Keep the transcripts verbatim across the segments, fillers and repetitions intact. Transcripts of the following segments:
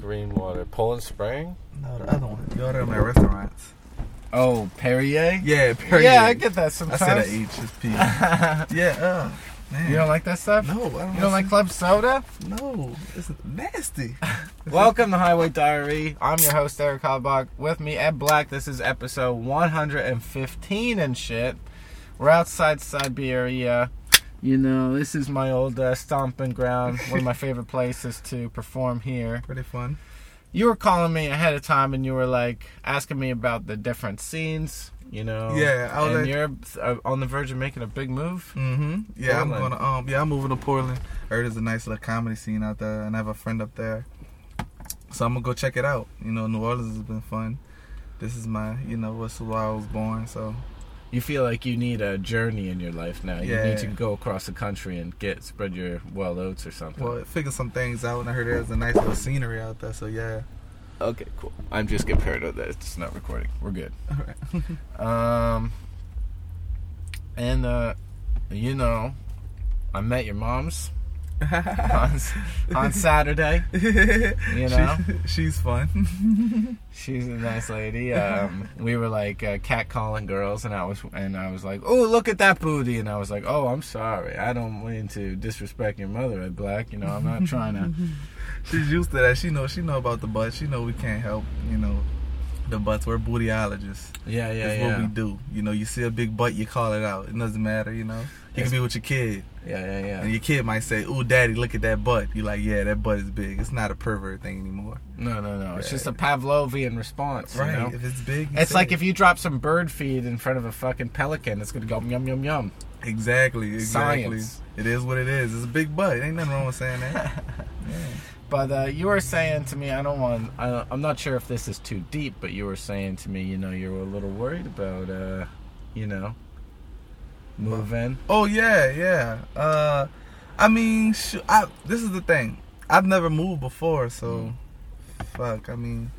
green water. Poland Spring? No, the other one. You order them at restaurants. Oh, Perrier? Yeah, Perrier. Yeah, I get that sometimes. I said an H, it's P. Yeah, uh, man. You don't like that stuff? No, I don't. You don't like club soda? No, it's nasty. Welcome to Highway Diary. I'm your host, Eric Halbach. With me, Ed Black. This is episode one hundred fifteen and shit. We're outside Siberia. You know, this is my old uh, stomping ground. One of my favorite places to perform here. Pretty fun. You were calling me ahead of time and you were like asking me about the different scenes, you know. Yeah, I was and like, you're uh, on the verge of making a big move. Mm-hmm. Yeah, Portland. I'm gonna um yeah, I'm moving to Portland. I heard there's a nice little comedy scene out there and I have a friend up there. So I'm gonna go check it out. You know, New Orleans has been fun. This is my, you know, this is where I was born, so You feel like you need a journey in your life now. You Yeah. need to go across the country and get spread your wild oats or something. well, figure some things out and I heard there's a nice little scenery out there, so yeah. Okay, cool. I'm just getting paranoid that it's not recording. We're good. Alright. Um, and, uh, you know, I met your mom's on, on Saturday. You know? She, she's fun. She's a nice lady. Um, we were like uh, catcalling girls, and I was and I was like, "Oh, look at that booty!" And I was like, "Oh, I'm sorry. I don't mean to disrespect your mother, Ed Black. You know, I'm not trying to." She's used to that. She know she know about the butts. She know we can't help, you know, the butts. We're bootyologists. Yeah, yeah, That's yeah. what we do. You know, you see a big butt, you call it out. It doesn't matter, you know. You can be with your kid. Yeah, yeah, yeah. And your kid might say, "Ooh, daddy, look at that butt." You're like, "Yeah, that butt is big." It's not a pervert thing anymore. No, no, no. It's Yeah. just a Pavlovian response. Right. You know? If it's big, you It's say like it. if you drop some bird feed in front of a fucking pelican, it's gonna go yum yum yum. Exactly, exactly. Science. It is what it is. It's a big butt. Ain't nothing wrong with saying that. Yeah. But uh, you were saying to me, I don't want. I, I'm not sure if this is too deep, but you were saying to me, you know, you were a little worried about, uh, you know, moving. Oh yeah, yeah. Uh, I mean, sh- I, this is the thing. I've never moved before, so Mm. fuck. I mean,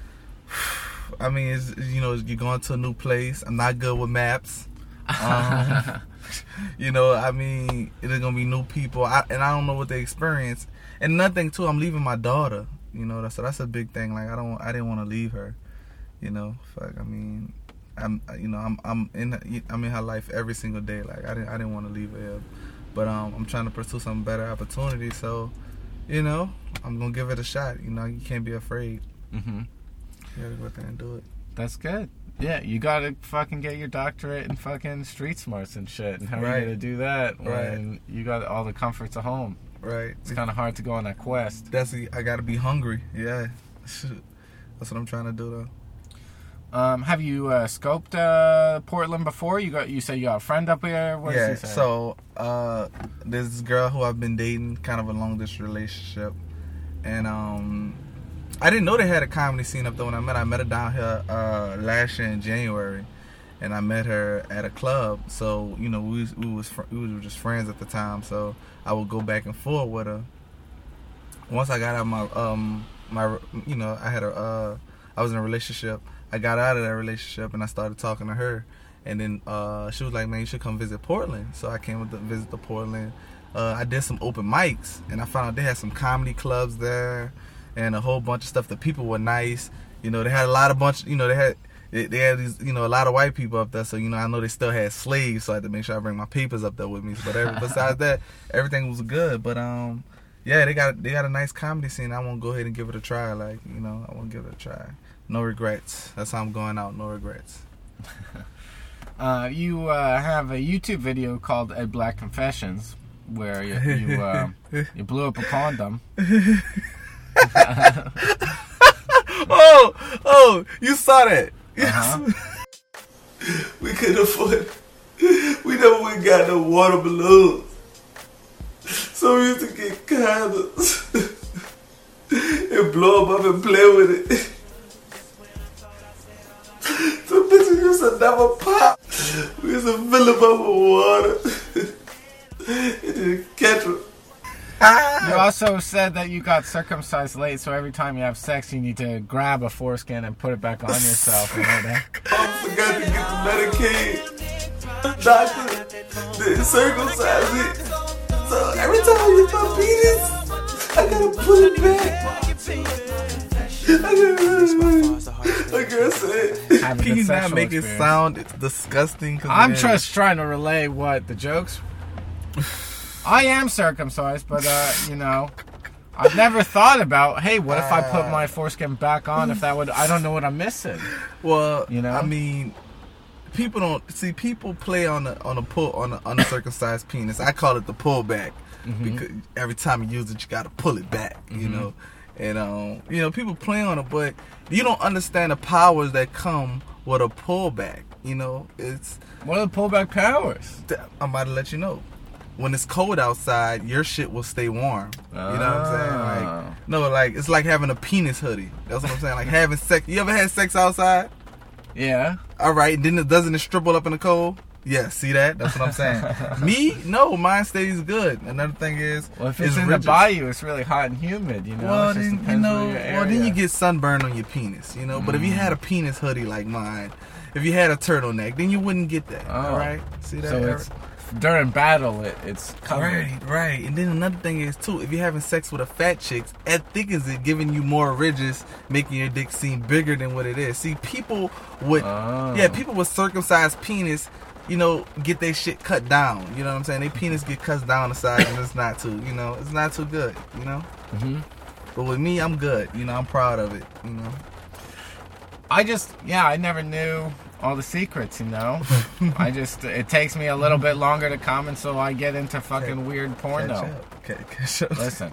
I mean, it's, you know, you're going to a new place. I'm not good with maps. Um, you know, I mean, there's gonna be new people, I, and I don't know what they experience. And another thing too, I'm leaving my daughter. You know, that's so that's a big thing. Like I don't, I didn't want to leave her. You know, fuck. I mean, I'm, you know, I'm, I'm in, I'm in her life every single day. Like I didn't, I didn't want to leave her. But um, I'm trying to pursue some better opportunities. So, you know, I'm gonna give it a shot. You know, you can't be afraid. Mm-hmm. You gotta go out there and do it. That's good. Yeah, you gotta fucking get your doctorate in fucking street smarts and shit. And how are Right. you gonna do that when Right. you got all the comforts of home? Right. It's kind of hard to go on that quest. That's I gotta be hungry. Yeah. That's what I'm trying to do though. Um, have you uh, scoped uh, Portland before? You got you said you got a friend up here. What yeah. is he saying? So uh, there's this girl who I've been dating, kind of a long distance relationship, and um, I didn't know they had a comedy scene up there when I met her. I met her down here uh, last year in January, and I met her at a club. So you know we was, we was fr- we were just friends at the time. So I would go back and forth with her. Once I got out of my um my you know I had a uh, I was in a relationship. I got out of that relationship and I started talking to her, and then uh, she was like, "Man, you should come visit Portland." So I came to visit the Portland. Uh, I did some open mics, and I found out they had some comedy clubs there, and a whole bunch of stuff. The people were nice. You know, they had a lot of bunch. You know, they had they, they had these. You know, a lot of white people up there. So you know, I know they still had slaves. So I had to make sure I bring my papers up there with me. But every, besides that, everything was good. But um, yeah, they got they got a nice comedy scene. I want to go ahead and give it a try. Like you know, I want to give it a try. No regrets. That's how I'm going out. No regrets. uh, you uh, have a YouTube video called Ed Black Confessions, where you you, uh, you blew up a condom. oh, oh, you saw that? Uh-huh. We couldn't afford. We never went got no water balloons, so we used to get condoms and blow them up and play with it. So bitches used to never pop. We used to fill them up with water and then catch them. You also said that you got circumcised late, so every time you have sex, you need to grab a foreskin and put it back on yourself. You know that? I forgot to get the Medicaid. Doctor didn't circumcise it. So every time I use my penis, I gotta put it back. Like I said, Have a can good you not sexual make it experience. sound it's disgusting? 'Cause I'm it is. just trying to relay what the jokes. I am circumcised, but uh, you know, I've never thought about. Hey, what if I put my foreskin back on? If that would, I don't know what I'm missing. Well, You know? I mean, people don't see people play on the on a pull on the uncircumcised penis. I call it the pullback Mm-hmm. because every time you use it, you got to pull it back. You Mhm. know, and um, you know, people play on it, but you don't understand the powers that come with a pullback. You know, it's What are the pullback powers? I'm about to let you know. When it's cold outside, your shit will stay warm. You know what I'm saying? Oh. Like, no, like it's like having a penis hoodie. That's what I'm saying. Like having sex. You ever had sex outside? Yeah. All right. Then it doesn't it strip all up in the cold? Yeah. See that? That's what I'm saying. Me? No. Mine stays good. Another thing is, Well, if it's, in rigid. the bayou, it's really hot and humid. You know. Well, it just then you depends know. where your Well, then area. you get sunburn on your penis. You know. But if you had a Mm. penis hoodie like mine, if you had a turtleneck, then you wouldn't get that. Oh. All right. See that? So Eric? it's during battle, it, it's covered. Right, right. And then another thing is too, if you're having sex with a fat chick, that thickens it, giving you more ridges, making your dick seem bigger than what it is. See, people would, Oh. yeah, people with circumcised penis, you know, get their shit cut down. You know what I'm saying? Their penis get cut down the size, and it's not too, you know, it's not too good. You know. Mm-hmm. But with me, I'm good. You know, I'm proud of it. You know. I just, yeah, I never knew all the secrets, you know. I just, it takes me a little bit longer to come, and so I get into fucking weird porno. Catch up. Okay, catch up. Listen,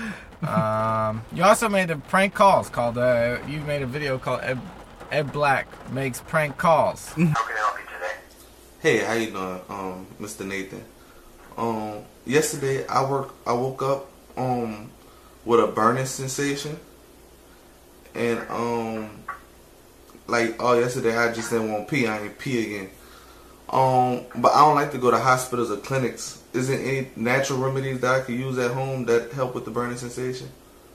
um, you also made a prank calls called. Uh, you made a video called Ed, Ed Black Makes Prank Calls. How can I help you today? Hey, how you doing, um, Mister Nathan? Um, yesterday I work. I woke up um with a burning sensation, and um, like oh yesterday I just didn't want to pee. I ain't pee again. Um, but I don't like to go to hospitals or clinics. Is there any natural remedies that I could use at home that help with the burning sensation?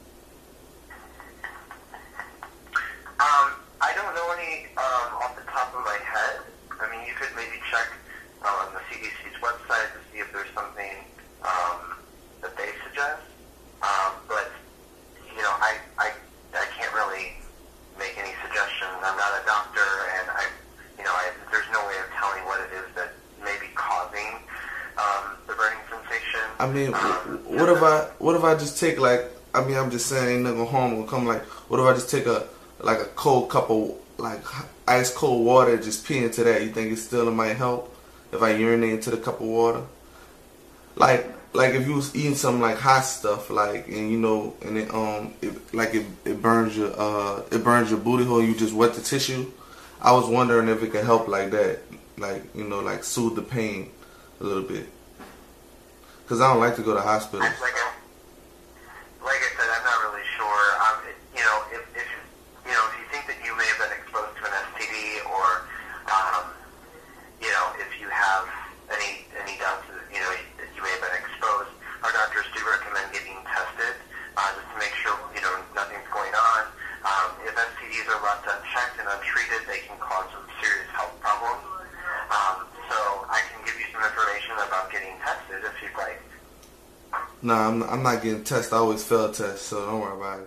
Um, I don't know any um, off the top of my head. I mean, you could maybe check um, the C D C's website to see if there's something um, that they suggest. Um, but you know, I, I I can't really make any suggestions. I'm not a doctor, and I you know I, there's no way of telling what it is that may be causing um, the burning sensation. I mean, Um, what if I what if I just take like I mean I'm just saying ain't nothing harm gonna come like what if I just take a like a cold cup of like ice cold water and just pee into that? You think it still might help if I urinate into the cup of water? Like like if you was eating some like hot stuff like and you know and it um it, like it it burns your uh it burns your booty hole. You just wet the tissue. I was wondering if it could help like that, like you know like soothe the pain a little bit. Cause I don't like to go to hospitals. Like I, like I said, I'm not really sure. Um, it, you know, if, if you know, if you think that you may have been exposed to an S T D, or um, you know, if you have any any doubts that you know that you may have been exposed, our doctors do recommend getting tested uh, just to make sure you know nothing's going on. Um, if S T Ds are left unchecked and untreated, they can cause some serious health problems. Um, so I can give you some information about getting tested if you'd like. Nah, I'm not, I'm not getting tested. I always fail tests, so don't worry about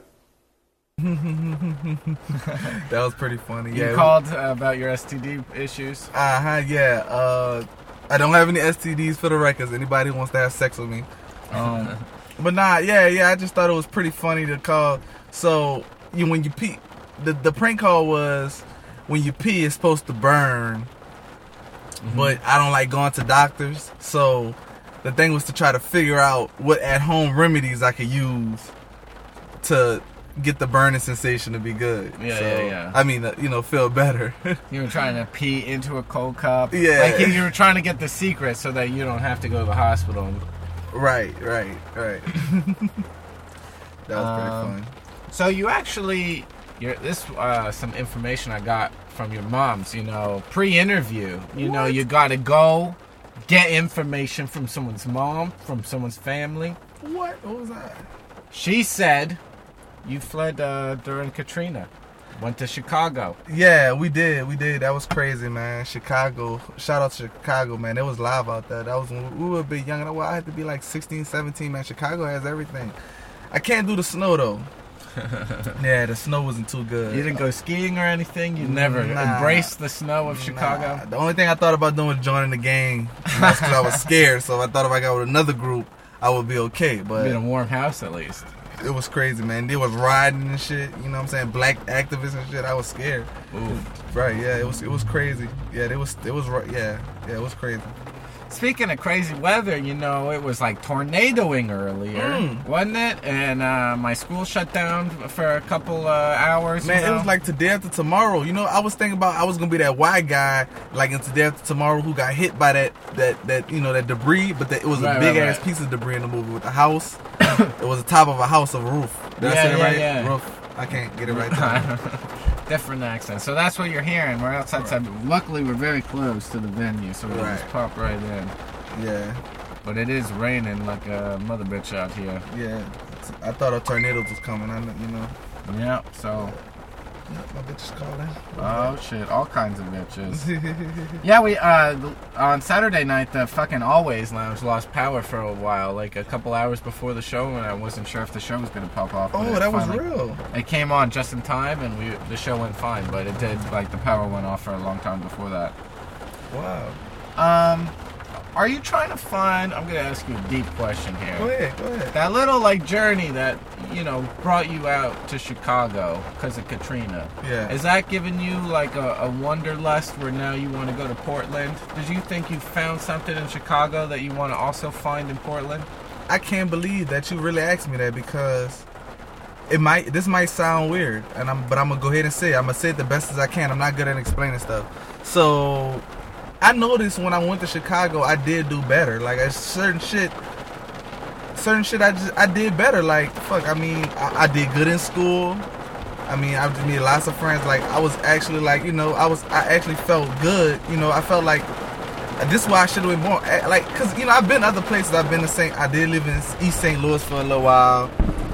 it. That was pretty funny. You yeah, called uh, about your S T D issues. Uh huh. Yeah. Uh, I don't have any S T Ds for the records. Anybody who wants to have sex with me. Um, but nah. Yeah. Yeah. I just thought it was pretty funny to call. So you when you pee, the the prank call was when you pee, it's supposed to burn. Mm-hmm. But I don't like going to doctors, so the thing was to try to figure out what at-home remedies I could use to get the burning sensation to be good. Yeah, so, yeah, yeah. I mean, uh, you know, feel better. You were trying to pee into a cold cup. Yeah. Like you, you were trying to get the secret so that you don't have to go to the hospital. Right, right, right. That was pretty Um, fun. So you actually, you're, this uh, some information I got from your mom's. You know, pre-interview. You know, What? you got to go get information from someone's mom, from someone's family. What? What was that? She said you fled uh, during Katrina, went to Chicago. Yeah, we did. We did. That was crazy, man. Chicago. Shout out to Chicago, man. It was live out there. That was when we were a bit younger. Well, I had to be like sixteen, seventeen, man. Chicago has everything. I can't do the snow, though. Yeah, the snow wasn't too good. You didn't go skiing or anything? You never Nah. embraced the snow of Chicago? Nah. The only thing I thought about doing was joining the gang. That's because I was scared. So I thought if I got with another group, I would be okay. But Be in a warm house at least. it was crazy, man. They was riding and shit. You know what I'm saying? Black activists and shit. I was scared. Ooh. Right? Yeah. It was. It was crazy. Yeah. It was. It was. Yeah. Yeah. It was crazy. Speaking of crazy weather, you know, it was like tornadoing earlier, Mm. wasn't it? And uh, my school shut down for a couple uh, hours. Man, you know? it was like today after tomorrow. You know, I was thinking about I was gonna be that white guy, like in today after tomorrow, who got hit by that that that you know that debris, but that it was Right, a big right, ass right. piece of debris in the movie with the house. It was the top of a house of a roof. Did I Yeah, say it yeah, right? yeah. Roof. I can't get it right. There. Different accent. So that's what you're hearing. We're outside. Right. Luckily, we're very close to the venue, so we can Right. just pop right in. Yeah, But it is raining like a mother bitch out here. yeah. I thought a tornado was coming. I, kn- you know. Yeah, so, Yeah, my bitch is calling. oh shit, all kinds of bitches. Yeah, we, uh, on Saturday night, the fucking Always Lounge lost power for a while, like a couple hours before the show, and I wasn't sure if the show was gonna pop off. but Oh, it that was finally- real. It came on just in time, and we the show went fine, but it did, like, the power went off for a long time before that. Wow. Um, are you trying to find, I'm gonna ask you a deep question here. Go ahead. Go ahead. That little, like, journey that, you know, brought you out to Chicago because of Katrina. Yeah. Is that giving you, like, a, a wanderlust where now you want to go to Portland? Did you think you found something in Chicago that you want to also find in Portland? I can't believe that you really asked me that because it might. This might sound weird, and I'm, but I'm gonna go ahead and say it. I'm gonna say it the best as I can. I'm not good at explaining stuff. So I noticed when I went to Chicago, I did do better. Like a certain shit, certain shit, I just I did better. Like fuck, I mean, I, I did good in school. I mean, I just made lots of friends. Like I was actually like, you know, I was I actually felt good. You know, I felt like. This is why I should have been more like, cause you know I've been other places. I've been to Saint I did live in East Saint Louis for a little while.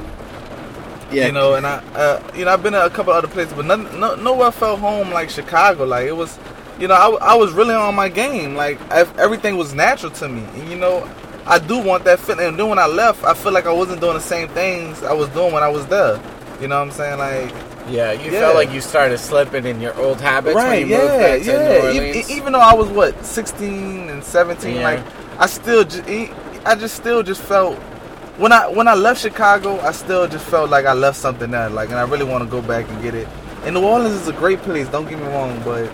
Yeah. You know, and I, uh, you know, I've been to a couple other places, but none, no, nowhere felt home like Chicago. Like it was, you know, I, I was really on my game. Like I, everything was natural to me, and you know, I do want that feeling. And then when I left, I feel like I wasn't doing the same things I was doing when I was there. You know what I'm saying? Like. Yeah, you Yeah. felt like you started slipping in your old habits when Right, you moved yeah, back to New yeah. E- Orleans. e- even though I was what sixteen and seventeen, Yeah. like I still, just, I just still just felt when I when I left Chicago, I still just felt like I left something there, like, and I really want to go back and get it. And New Orleans is a great place. Don't get me wrong, but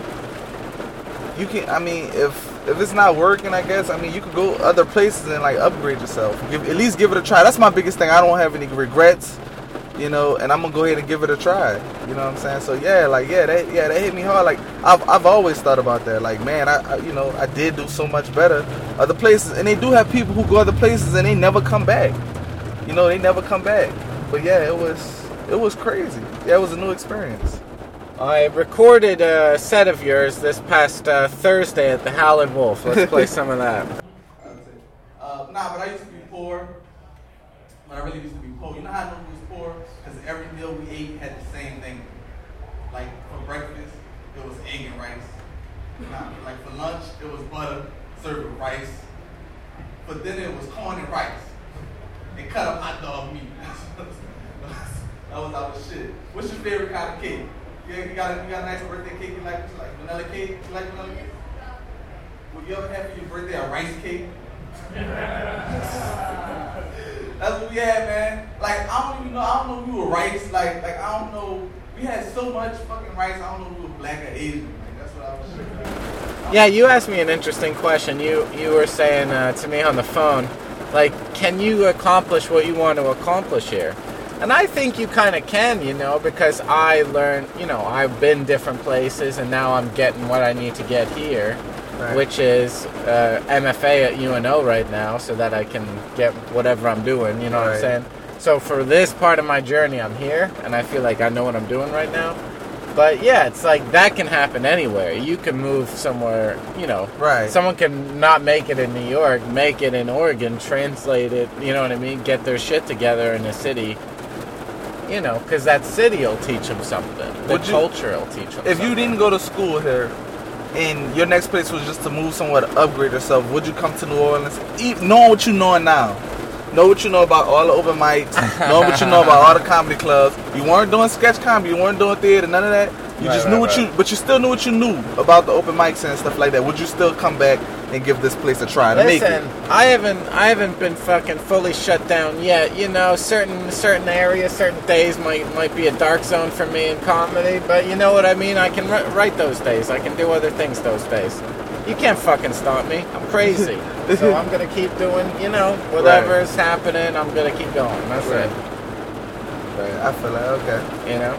you can. I mean, if if it's not working, I guess. I mean, you could go other places and like upgrade yourself. Give, at least give it a try. That's my biggest thing. I don't have any regrets. You know, and I'm gonna go ahead and give it a try. You know what I'm saying? So yeah, like yeah, that yeah, that hit me hard. Like I've I've always thought about that. Like man, I, I you know I did do so much better other places, and they do have people who go other places and they never come back. You know, they never come back. But yeah, it was it was crazy. Yeah, it was a new experience. I recorded a set of yours this past uh, Thursday at the Howlin' Wolf. Let's play some of that. Uh, nah, but I used to be poor. But I really used to be poor. You know how I knew we was poor? Because every meal we ate had the same thing. Like for breakfast, it was egg and rice. Nah, like for lunch, it was butter served with rice. For dinner, it was corn and rice. And cut up hot dog meat. That was our shit. What's your favorite kind of cake? Yeah, you got a, you got a nice birthday cake you like? Like vanilla cake? You like vanilla cake? Would you ever have for your birthday a rice cake? That's what we had, man. Like I don't even know. I don't know if we were rice. Like like I don't know. We had so much fucking rice. I don't know if we were black or Asian. Like, that's what I was saying. Yeah, you asked me an interesting question. You you were saying uh, to me on the phone, like, can you accomplish what you want to accomplish here? And I think you kind of can, you know, because I learned, you know, I've been different places, and now I'm getting what I need to get here. Right. Which is uh, M F A at U N O right now, so that I can get whatever I'm doing, you know what I'm Right. saying? So for this part of my journey, I'm here, and I feel like I know what I'm doing right now. But yeah, it's like that can happen anywhere. You can move somewhere, you know. Right. Someone can not make it in New York, make it in Oregon, translate it, you know what I mean? Get their shit together in a city, you know, because that city will teach them something. The Would you- culture will teach them If something. you didn't go to school here, and your next place was just to move somewhere to upgrade yourself, would you come to New Orleans, even knowing what you know now? know what you know about all the open mics, know what you know about all the comedy clubs. You weren't doing sketch comedy, you weren't doing theater, none of that. You Right, just right, knew what right. you, but you still knew what you knew about the open mics and stuff like that. Would you still come back and give this place a try to make Listen, it? I haven't I haven't been fucking fully shut down yet. You know, certain certain areas, certain days might might be a dark zone for me in comedy, but you know what I mean? I can ri- write those days. I can do other things those days. You can't fucking stop me. I'm crazy. So I'm going to keep doing, you know, whatever's Right. happening, I'm going to keep going. That's Right. it. Right, I feel like okay. You know?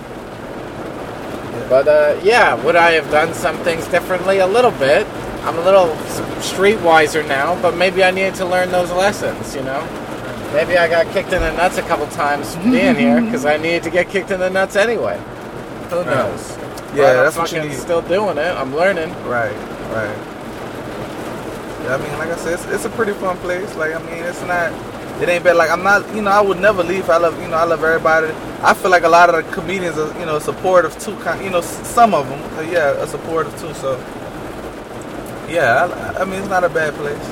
But uh, yeah, would I have done some things differently? A little bit. I'm a little s- streetwiser now, but maybe I needed to learn those lessons, you know? Maybe I got kicked in the nuts a couple times being here because I needed to get kicked in the nuts anyway. Who knows? Yeah, But I'm that's what you fucking need. still doing it. I'm learning. Right, right. Yeah, I mean, like I said, it's, it's a pretty fun place. Like, I mean, it's not, it ain't bad. Like, I'm not, you know, I would never leave. I love, you know, I love everybody. I feel like a lot of the comedians are, you know, supportive too. kind- You know, s- some of them, uh, yeah, are supportive too. So, yeah, I, I mean, it's not a bad place.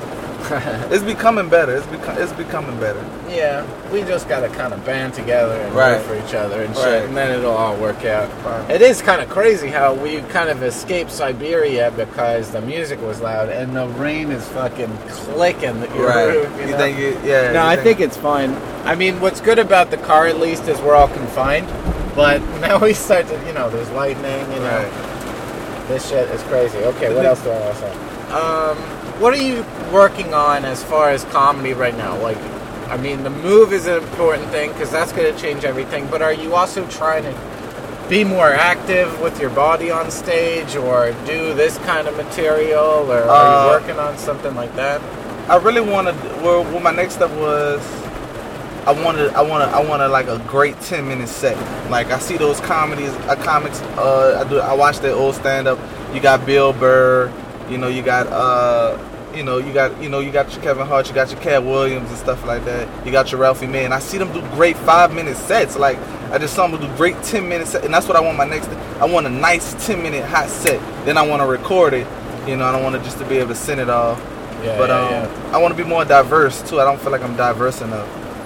It's becoming better. It's become, it's becoming better. Yeah, we just got to kind of band together and Right. root for each other and shit, Right. and then it'll all work out. Right. It is kind of crazy how we kind of escaped Siberia because the music was loud and the rain is fucking clicking your Right. roof. You, You know? think it, yeah. No, you I think it's fine. I mean, what's good about the car at least is we're all confined, but now we start to, you know, there's lightning, you know. Right. This shit is crazy. Okay, what else do I want to say? Um, what are you working on as far as comedy right now? Like, I mean, the move is an important thing because that's going to change everything, but are you also trying to be more active with your body on stage or do this kind of material, or are Uh, you working on something like that? I really wanted. Well, what my next step was, I wanted, I wanted, I wanted like a great ten minute set. Like I see those comedies, uh, comics. Uh, I do. I watch their old stand up. You got Bill Burr. You know, you got, uh, you know, you got, you know, you got your Kevin Hart. You got your Cat Williams and stuff like that. You got your Ralphie May, and I see them do great five minute sets. Like I just saw them do great ten minute set, and that's what I want my next. I want a nice ten minute hot set. Then I want to record it. You know, I don't want it just to be able to send it all. Yeah, But yeah, um, yeah. I want to be more diverse too. I don't feel like I'm diverse enough.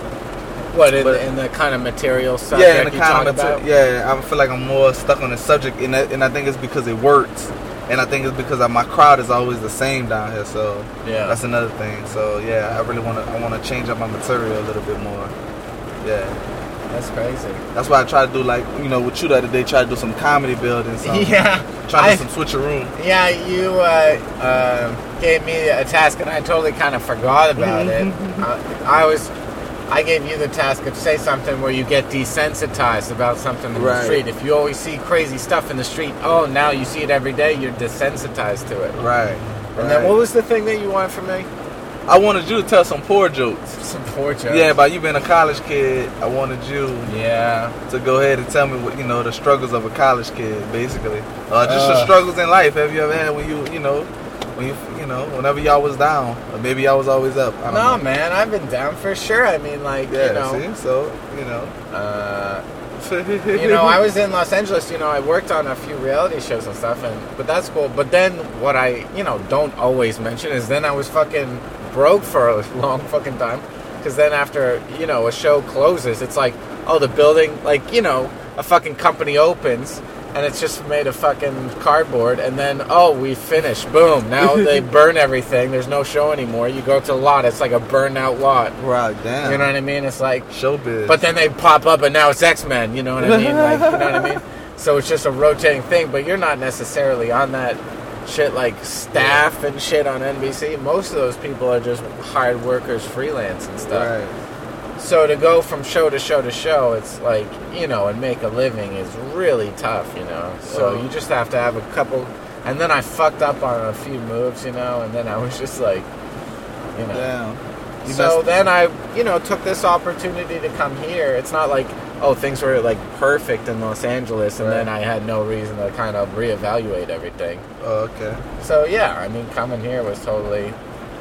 What, in, but- the, in the kind of material subject yeah, in the you kind talk of about? mater- yeah, I feel like I'm more stuck on the subject, and that, and I think it's because it works, and I think it's because I, my crowd is always the same down here. So Yeah. that's another thing. So yeah, I really want to I want to change up my material a little bit more. Yeah, That's crazy. that's why I try to do like you know with you the other day, try to do some comedy building, some Yeah. try I- to do some switcheroo. Yeah, you uh, uh, gave me a task, and I totally kind of forgot about it. Uh, I was, I gave you the task of say something where you get desensitized about something in the Right. street. If you always see crazy stuff in the street, oh, now you see it every day, you're desensitized to it. Right. And then what was the thing that you wanted from me? I wanted you to tell some poor jokes. Some poor jokes. Yeah, about you being a college kid, I wanted you Yeah. to go ahead and tell me what you know the struggles of a college kid, basically, uh, just the Uh. struggles in life. Have you ever had when you you know when you you know whenever y'all was down, or maybe y'all was always up? I don't No, know. man, I've been down for sure. I mean, like, Yeah, you know. see, so you know, Uh, you know, I was in Los Angeles, you know, I worked on a few reality shows and stuff, and but that's cool. But then what I, you know, don't always mention is then I was fucking broke for a long fucking time. Because then after, you know, a show closes, it's like, oh, the building, like, you know, a fucking company opens, and it's just made of fucking cardboard, and then, oh, we finished. Boom. Now they burn everything. There's no show anymore. You go to the lot, it's like a burned out lot. right, damn, You know what I mean? It's like, showbiz. but then they pop up and now it's X-Men, you know what I mean? Like, you know what I mean? So it's just a rotating thing, but you're not necessarily on that shit like staff and shit on N B C. Most of those people are just hired workers, freelance and stuff. right, So to go from show to show to show, it's like, you know, and make a living is really tough, you know? So Well- you just have to have a couple, and then I fucked up on a few moves, you know, and then I was just like, you know. damn. You So messed- then I, you know, took this opportunity to come here. It's not like, oh, things were like perfect in Los Angeles, and Right. then I had no reason to kind of reevaluate everything. Oh, okay. So yeah, I mean, coming here was totally,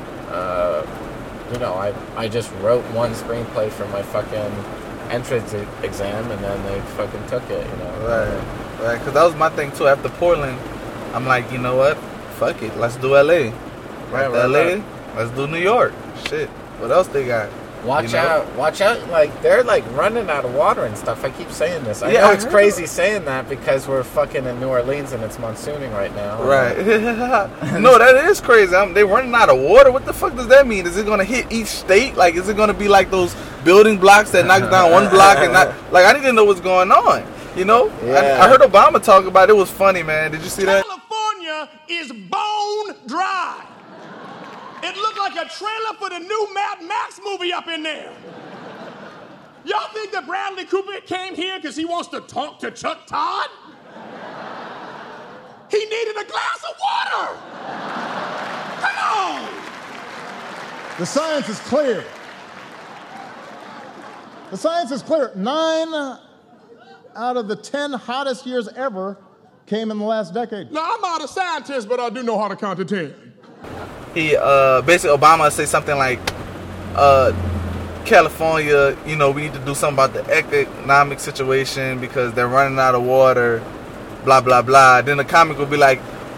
uh, you know, I I just wrote one screenplay for my fucking entrance e- exam, and then they fucking took it, you know. Right, right. Because that was my thing too. After Portland, I'm like, you know what? Fuck it. Let's do L A. Right, After right, L A, right. let's do New York. Shit. What else they got? Watch you know? out, watch out, like, they're, like, running out of water and stuff. I keep saying this. I Yeah, know I it's heard crazy saying that because we're fucking in New Orleans and it's monsooning right now. Right. No, that is crazy. I'm, they running out of water. What the fuck does that mean? Is it going to hit each state? Like, is it going to be like those building blocks that knock down one block and not... Like, I need to know what's going on. You know? Yeah. I, I heard Obama talk about it. It was funny, man. Did you see that? California is bone dry. It looked like a trailer for the new Mad Max movie up in there. Y'all think that Bradley Cooper came here because he wants to talk to Chuck Todd? He needed a glass of water. Come on. The science is clear. The science is clear. Nine out of the ten hottest years ever came in the last decade. Now, I'm not a scientist, but I do know how to count to ten. He, uh, basically, Obama say something like, uh, California, you know, we need to do something about the economic situation because they're running out of water, blah, blah, blah. Then the comic will be like,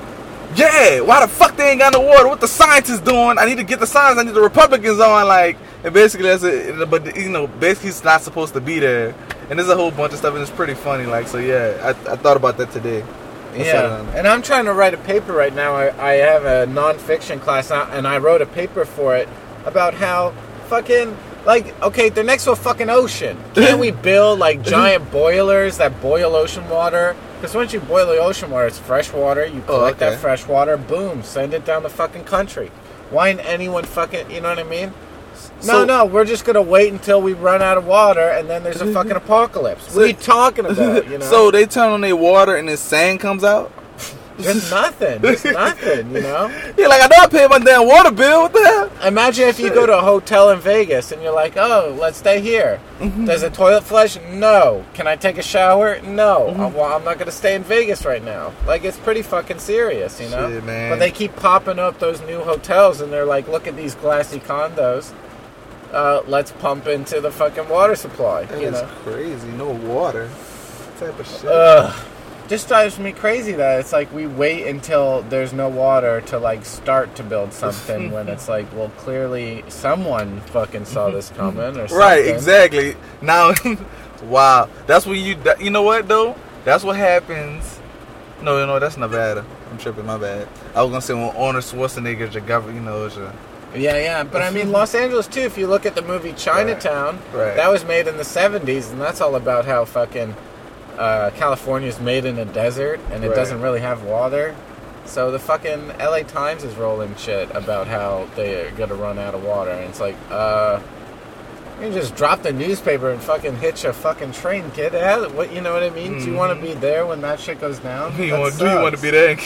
yeah, why the fuck they ain't got no water? What the scientists doing? I need to get the science. I need the Republicans on, like, and basically that's it. But, you know, basically he's not supposed to be there. And there's a whole bunch of stuff, and it's pretty funny, like, so yeah, I, I thought about that today. Yeah, and I'm trying to write a paper right now. I, I have a nonfiction class, and I wrote a paper for it about how fucking, like, okay, they're next to a fucking ocean. Can't we build, like, giant boilers that boil ocean water? Because once you boil the ocean water, it's fresh water. You collect oh, okay. that fresh water, boom, send it down the fucking country. Why ain't anyone fucking, you know what I mean? No, So- no, we're just going to wait until we run out of water, and then there's a fucking apocalypse. What are you talking about, you know? So they turn on their water and the sand comes out? Just nothing. Just nothing, you know? Yeah, like, I know I paid my damn water bill. What the hell? Imagine if you go to a hotel in Vegas and you're like, oh, let's stay here. Mm-hmm. Does the toilet flush? No. Can I take a shower? No. Mm-hmm. Uh, Well, I'm not going to stay in Vegas right now. Like, it's pretty fucking serious, you know? Shit, man. But they keep popping up those new hotels and they're like, look at these glassy condos. Uh, let's pump into the fucking water supply, That you is know? crazy. No water. What type of shit? Ugh. Just drives me crazy that it's like we wait until there's no water to like start to build something when it's like, well, clearly someone fucking saw this coming or something. Right, exactly. Now, wow. That's what you, that, you know what, though? That's what happens. No, no, that's Nevada. I'm tripping, my bad. I was going to say when Arnold Schwarzenegger's your government, you know, it's your... Yeah, yeah, but I mean Los Angeles too. If you look at the movie Chinatown, Right, right. that was made in the seventies, and that's all about how fucking uh, California's made in a desert and it Right. doesn't really have water. So the fucking L A Times is rolling shit about how they're gonna run out of water, and it's like, uh, you just drop the newspaper and fucking hitch a fucking train, kid. Yeah, what you know what I mean? Do you want to be there when that shit goes down? You That want, do you want to sucks. be there?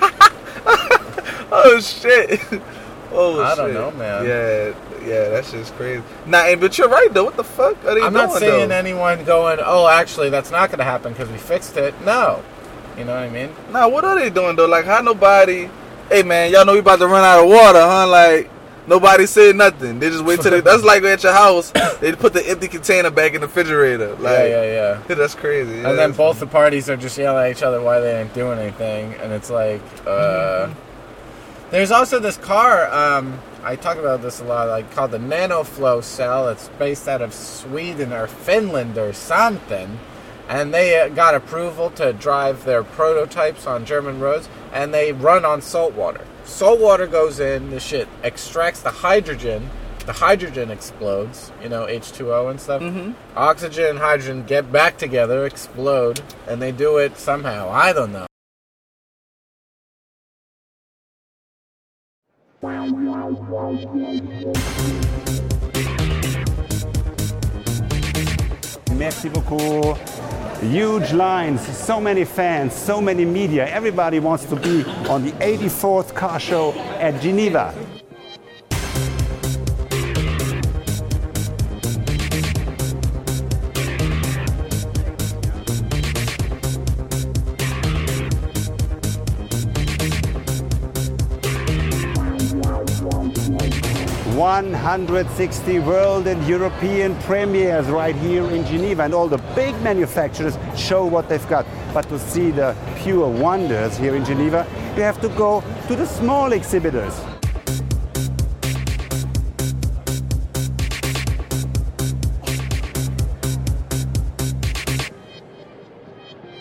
Oh, shit. Oh, I shit. don't know, man. Yeah, yeah, that's just crazy. Nah, and- but you're right, though. What the fuck are they I'm doing, not saying though? anyone going, oh, actually, that's not going to happen because we fixed it. No. You know what I mean? Nah, what are they doing, though? Like, how nobody... Hey, man, y'all know we about to run out of water, huh? Like, nobody said nothing. They just wait till they... That's like at your house, they put the empty container back in the refrigerator. Like, yeah, yeah, yeah. That's crazy. Yeah, And then that's- both the parties are just yelling at each other why they ain't doing anything. And it's like, uh... There's also this car, um... I talk about this a lot, like, called the NanoFlow cell. It's based out of Sweden or Finland or something. And they uh, got approval to drive their prototypes on German roads, and they run on salt water. Salt water goes in, the shit extracts the hydrogen, the hydrogen explodes, you know, H two O and stuff. Mm-hmm. Oxygen and hydrogen get back together, explode, and they do it somehow. I don't know. Merci beaucoup. Huge lines, so many fans, so many media. Everybody wants to be on the eighty-fourth car show at Geneva. one hundred sixty world and European premieres right here in Geneva, and all the big manufacturers show what they've got. But to see the pure wonders here in Geneva, you have to go to the small exhibitors.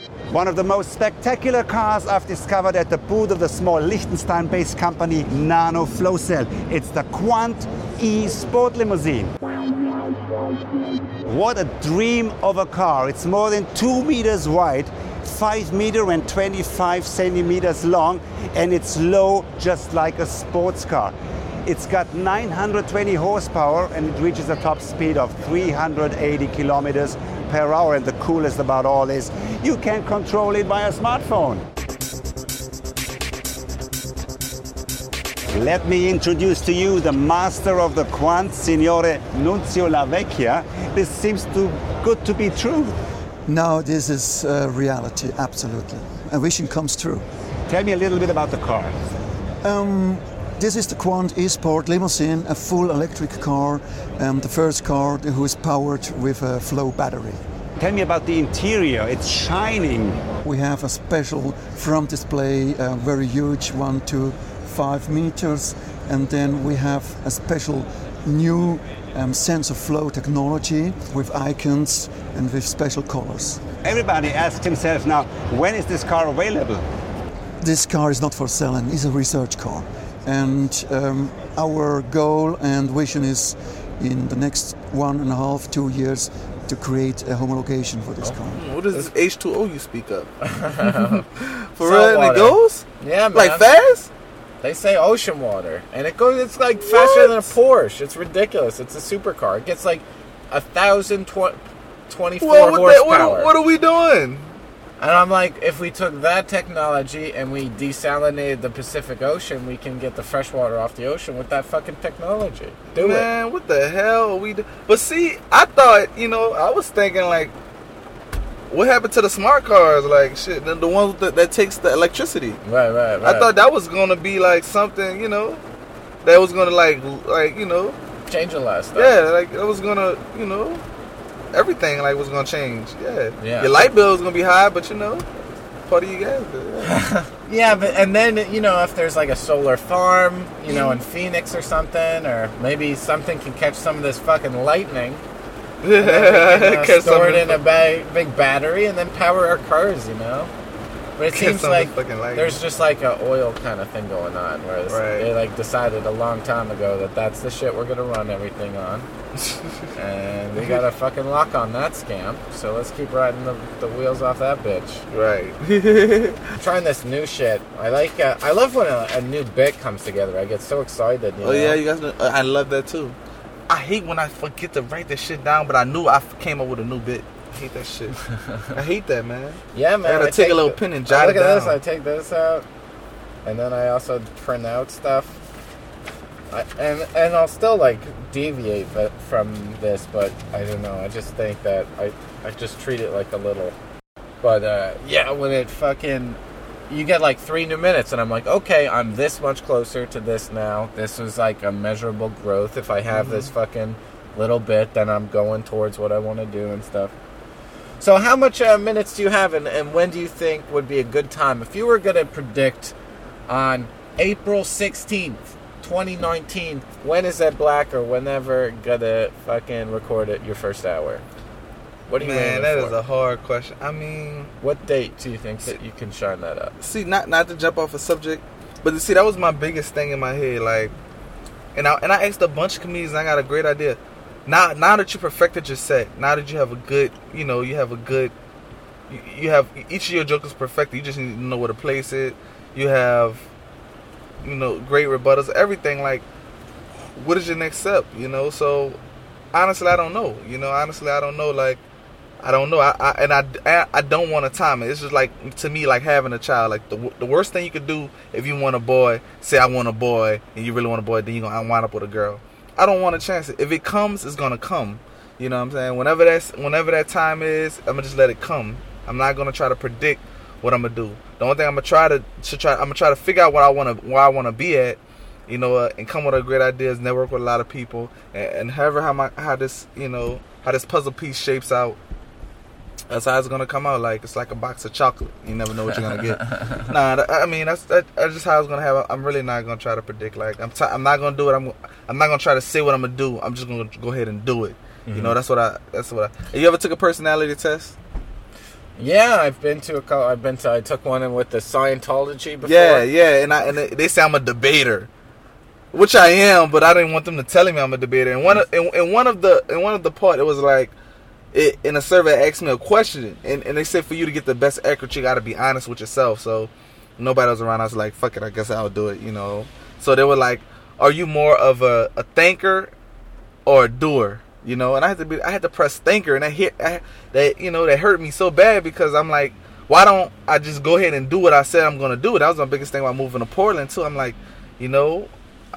One of the most spectacular cars I've discovered at the booth of the small Liechtenstein-based company Nano Flow Cell. It's the Quant E Sport Limousine. What a dream of a car. It's more than two meters wide, five meter and twenty-five centimeters long, and it's low just like a sports car. It's got nine hundred twenty horsepower and it reaches a top speed of three hundred eighty kilometers per hour. And the coolest about all is you can control it via smartphone. Let me introduce to you the master of the Quant, Signore Nunzio La Vecchia. This seems too good to be true. No, this is uh, reality, absolutely. A vision comes true. Tell me a little bit about the car. Um, this is the Quant E-Sport Limousine, a full electric car, um, the first car who is powered with a flow battery. Tell me about the interior. It's shining. We have a special front display, a very huge one to five meters, and then we have a special new um, sensor flow technology with icons and with special colors. Everybody asks himself now, when is this car available? This car is not for selling, it's a research car. And um, our goal and vision is in the next one and a half, two years to create a homologation for this car. What is this H two O you speak of? For Salt real, and water. it goes? Yeah, man. Like fast? They say ocean water, and it goes. It's like faster than a Porsche. It's ridiculous. It's a supercar. It gets like a thousand twenty-four Well, what, the, horsepower. what, what are we doing? And I'm like, if we took that technology and we desalinated the Pacific Ocean, we can get the fresh water off the ocean with that fucking technology. Do Man, it. what the hell are we do? But see, I thought, you know, I was thinking like, what happened to the smart cars? Like, shit, the, the ones that, that takes the electricity. Right, right, right. I thought that was gonna be like something, you know, that was gonna like, like you know, change a lot of stuff. yeah, like it was gonna, you know, everything like was gonna change. Yeah, Yeah. Your light bill is gonna be high, but you know, part of you guys. Yeah. Yeah, but and then, you know, if there's like a solar farm, you know, in Phoenix or something, or maybe something can catch some of this fucking lightning. And then we can, uh, Catch store it some in a ba- big battery and then power our cars, you know. But it Catch seems some of like the fucking lightning. there's just like a oil kind of thing going on, where it's- Right. they like decided a long time ago that that's the shit we're gonna run everything on, and we got a fucking lock on that scam. So let's keep riding the, the wheels off that bitch. Right. I'm trying this new shit. I like. Uh, I love when a, a new bit comes together. I get so excited. You Oh know? yeah, you guys know, I love that too. I hate when I forget to write that shit down, but I knew I came up with a new bit. I hate that shit. I hate that, man. Yeah, man. I gotta I take a little the- pen and I jot look it at this. down. I take this out, and then I also print out stuff. I, and and I'll still like deviate but from this, but I don't know. I just think that I I just treat it like a little. But uh, yeah, when it fucking you get like three new minutes, and I'm like, okay, I'm this much closer to this now. This was like a measurable growth. If I have Mm-hmm. this fucking little bit, then I'm going towards what I want to do and stuff. So how much uh, minutes do you have, and, and when do you think would be a good time? If you were going to predict on April sixteenth, twenty nineteen, when is that Black or whenever going to fucking record it your first hour? What are you Man, aiming that for? is a hard question. I mean, What date do you think that you can shine that up? see, not not to jump off a subject, but see, that was my biggest thing in my head. Like, and I and I asked a bunch of comedians, and I got a great idea. Now, now that you perfected your set, now that you have a good, you know, you have a good, you, you have each of your jokes perfected. You just need to know where to place it. You have, you know, great rebuttals, everything. Like, what is your next step? You know, so honestly, I don't know. You know, honestly, I don't know. Like, I don't know. I, I and I, I, I don't want to time it. It's just like, to me, like having a child. Like, the the worst thing you could do if you want a boy, say I want a boy, and you really want a boy, then you're going to wind up with a girl. I don't want to chance it. If it comes, it's going to come. You know what I'm saying? Whenever that's whenever that time is, I'm going to just let it come. I'm not going to try to predict what I'm going to do. The only thing I'm going to try to, to try, I'm going to try to figure out what I want to, where I want to be at, you know, uh, and come with a great ideas, network with a lot of people, and, and however how my, how this, you know, how this puzzle piece shapes out, that's how it's gonna come out. Like, it's like a box of chocolate. You never know what you're gonna get. Nah, that, I mean that's that, that's just how it's gonna have. I'm really not gonna try to predict. Like, I'm t- I'm not gonna do it. I'm I'm not gonna try to say what I'm gonna do. I'm just gonna go ahead and do it. Mm-hmm. You know, that's what I. That's what I. You ever took a personality test? Yeah, I've been to a couple. I've been to. I took one in with the Scientology before. Yeah, yeah, and I and they say I'm a debater, which I am, but I didn't want them to tell me I'm a debater. And one of in, in one of the in one of the part, it was like, it, in a survey, it asked me a question, and, and they said for you to get the best accurate, you got to be honest with yourself. So nobody was around. I was like, fuck it, I guess I'll do it. You know. So they were like, are you more of a, a thinker or a doer? You know, and I had to be, I had to press thinker, and I hit I, that, you know, that hurt me so bad because I'm like, why don't I just go ahead and do what I said I'm gonna do? That was my biggest thing about moving to Portland too. I'm like, you know,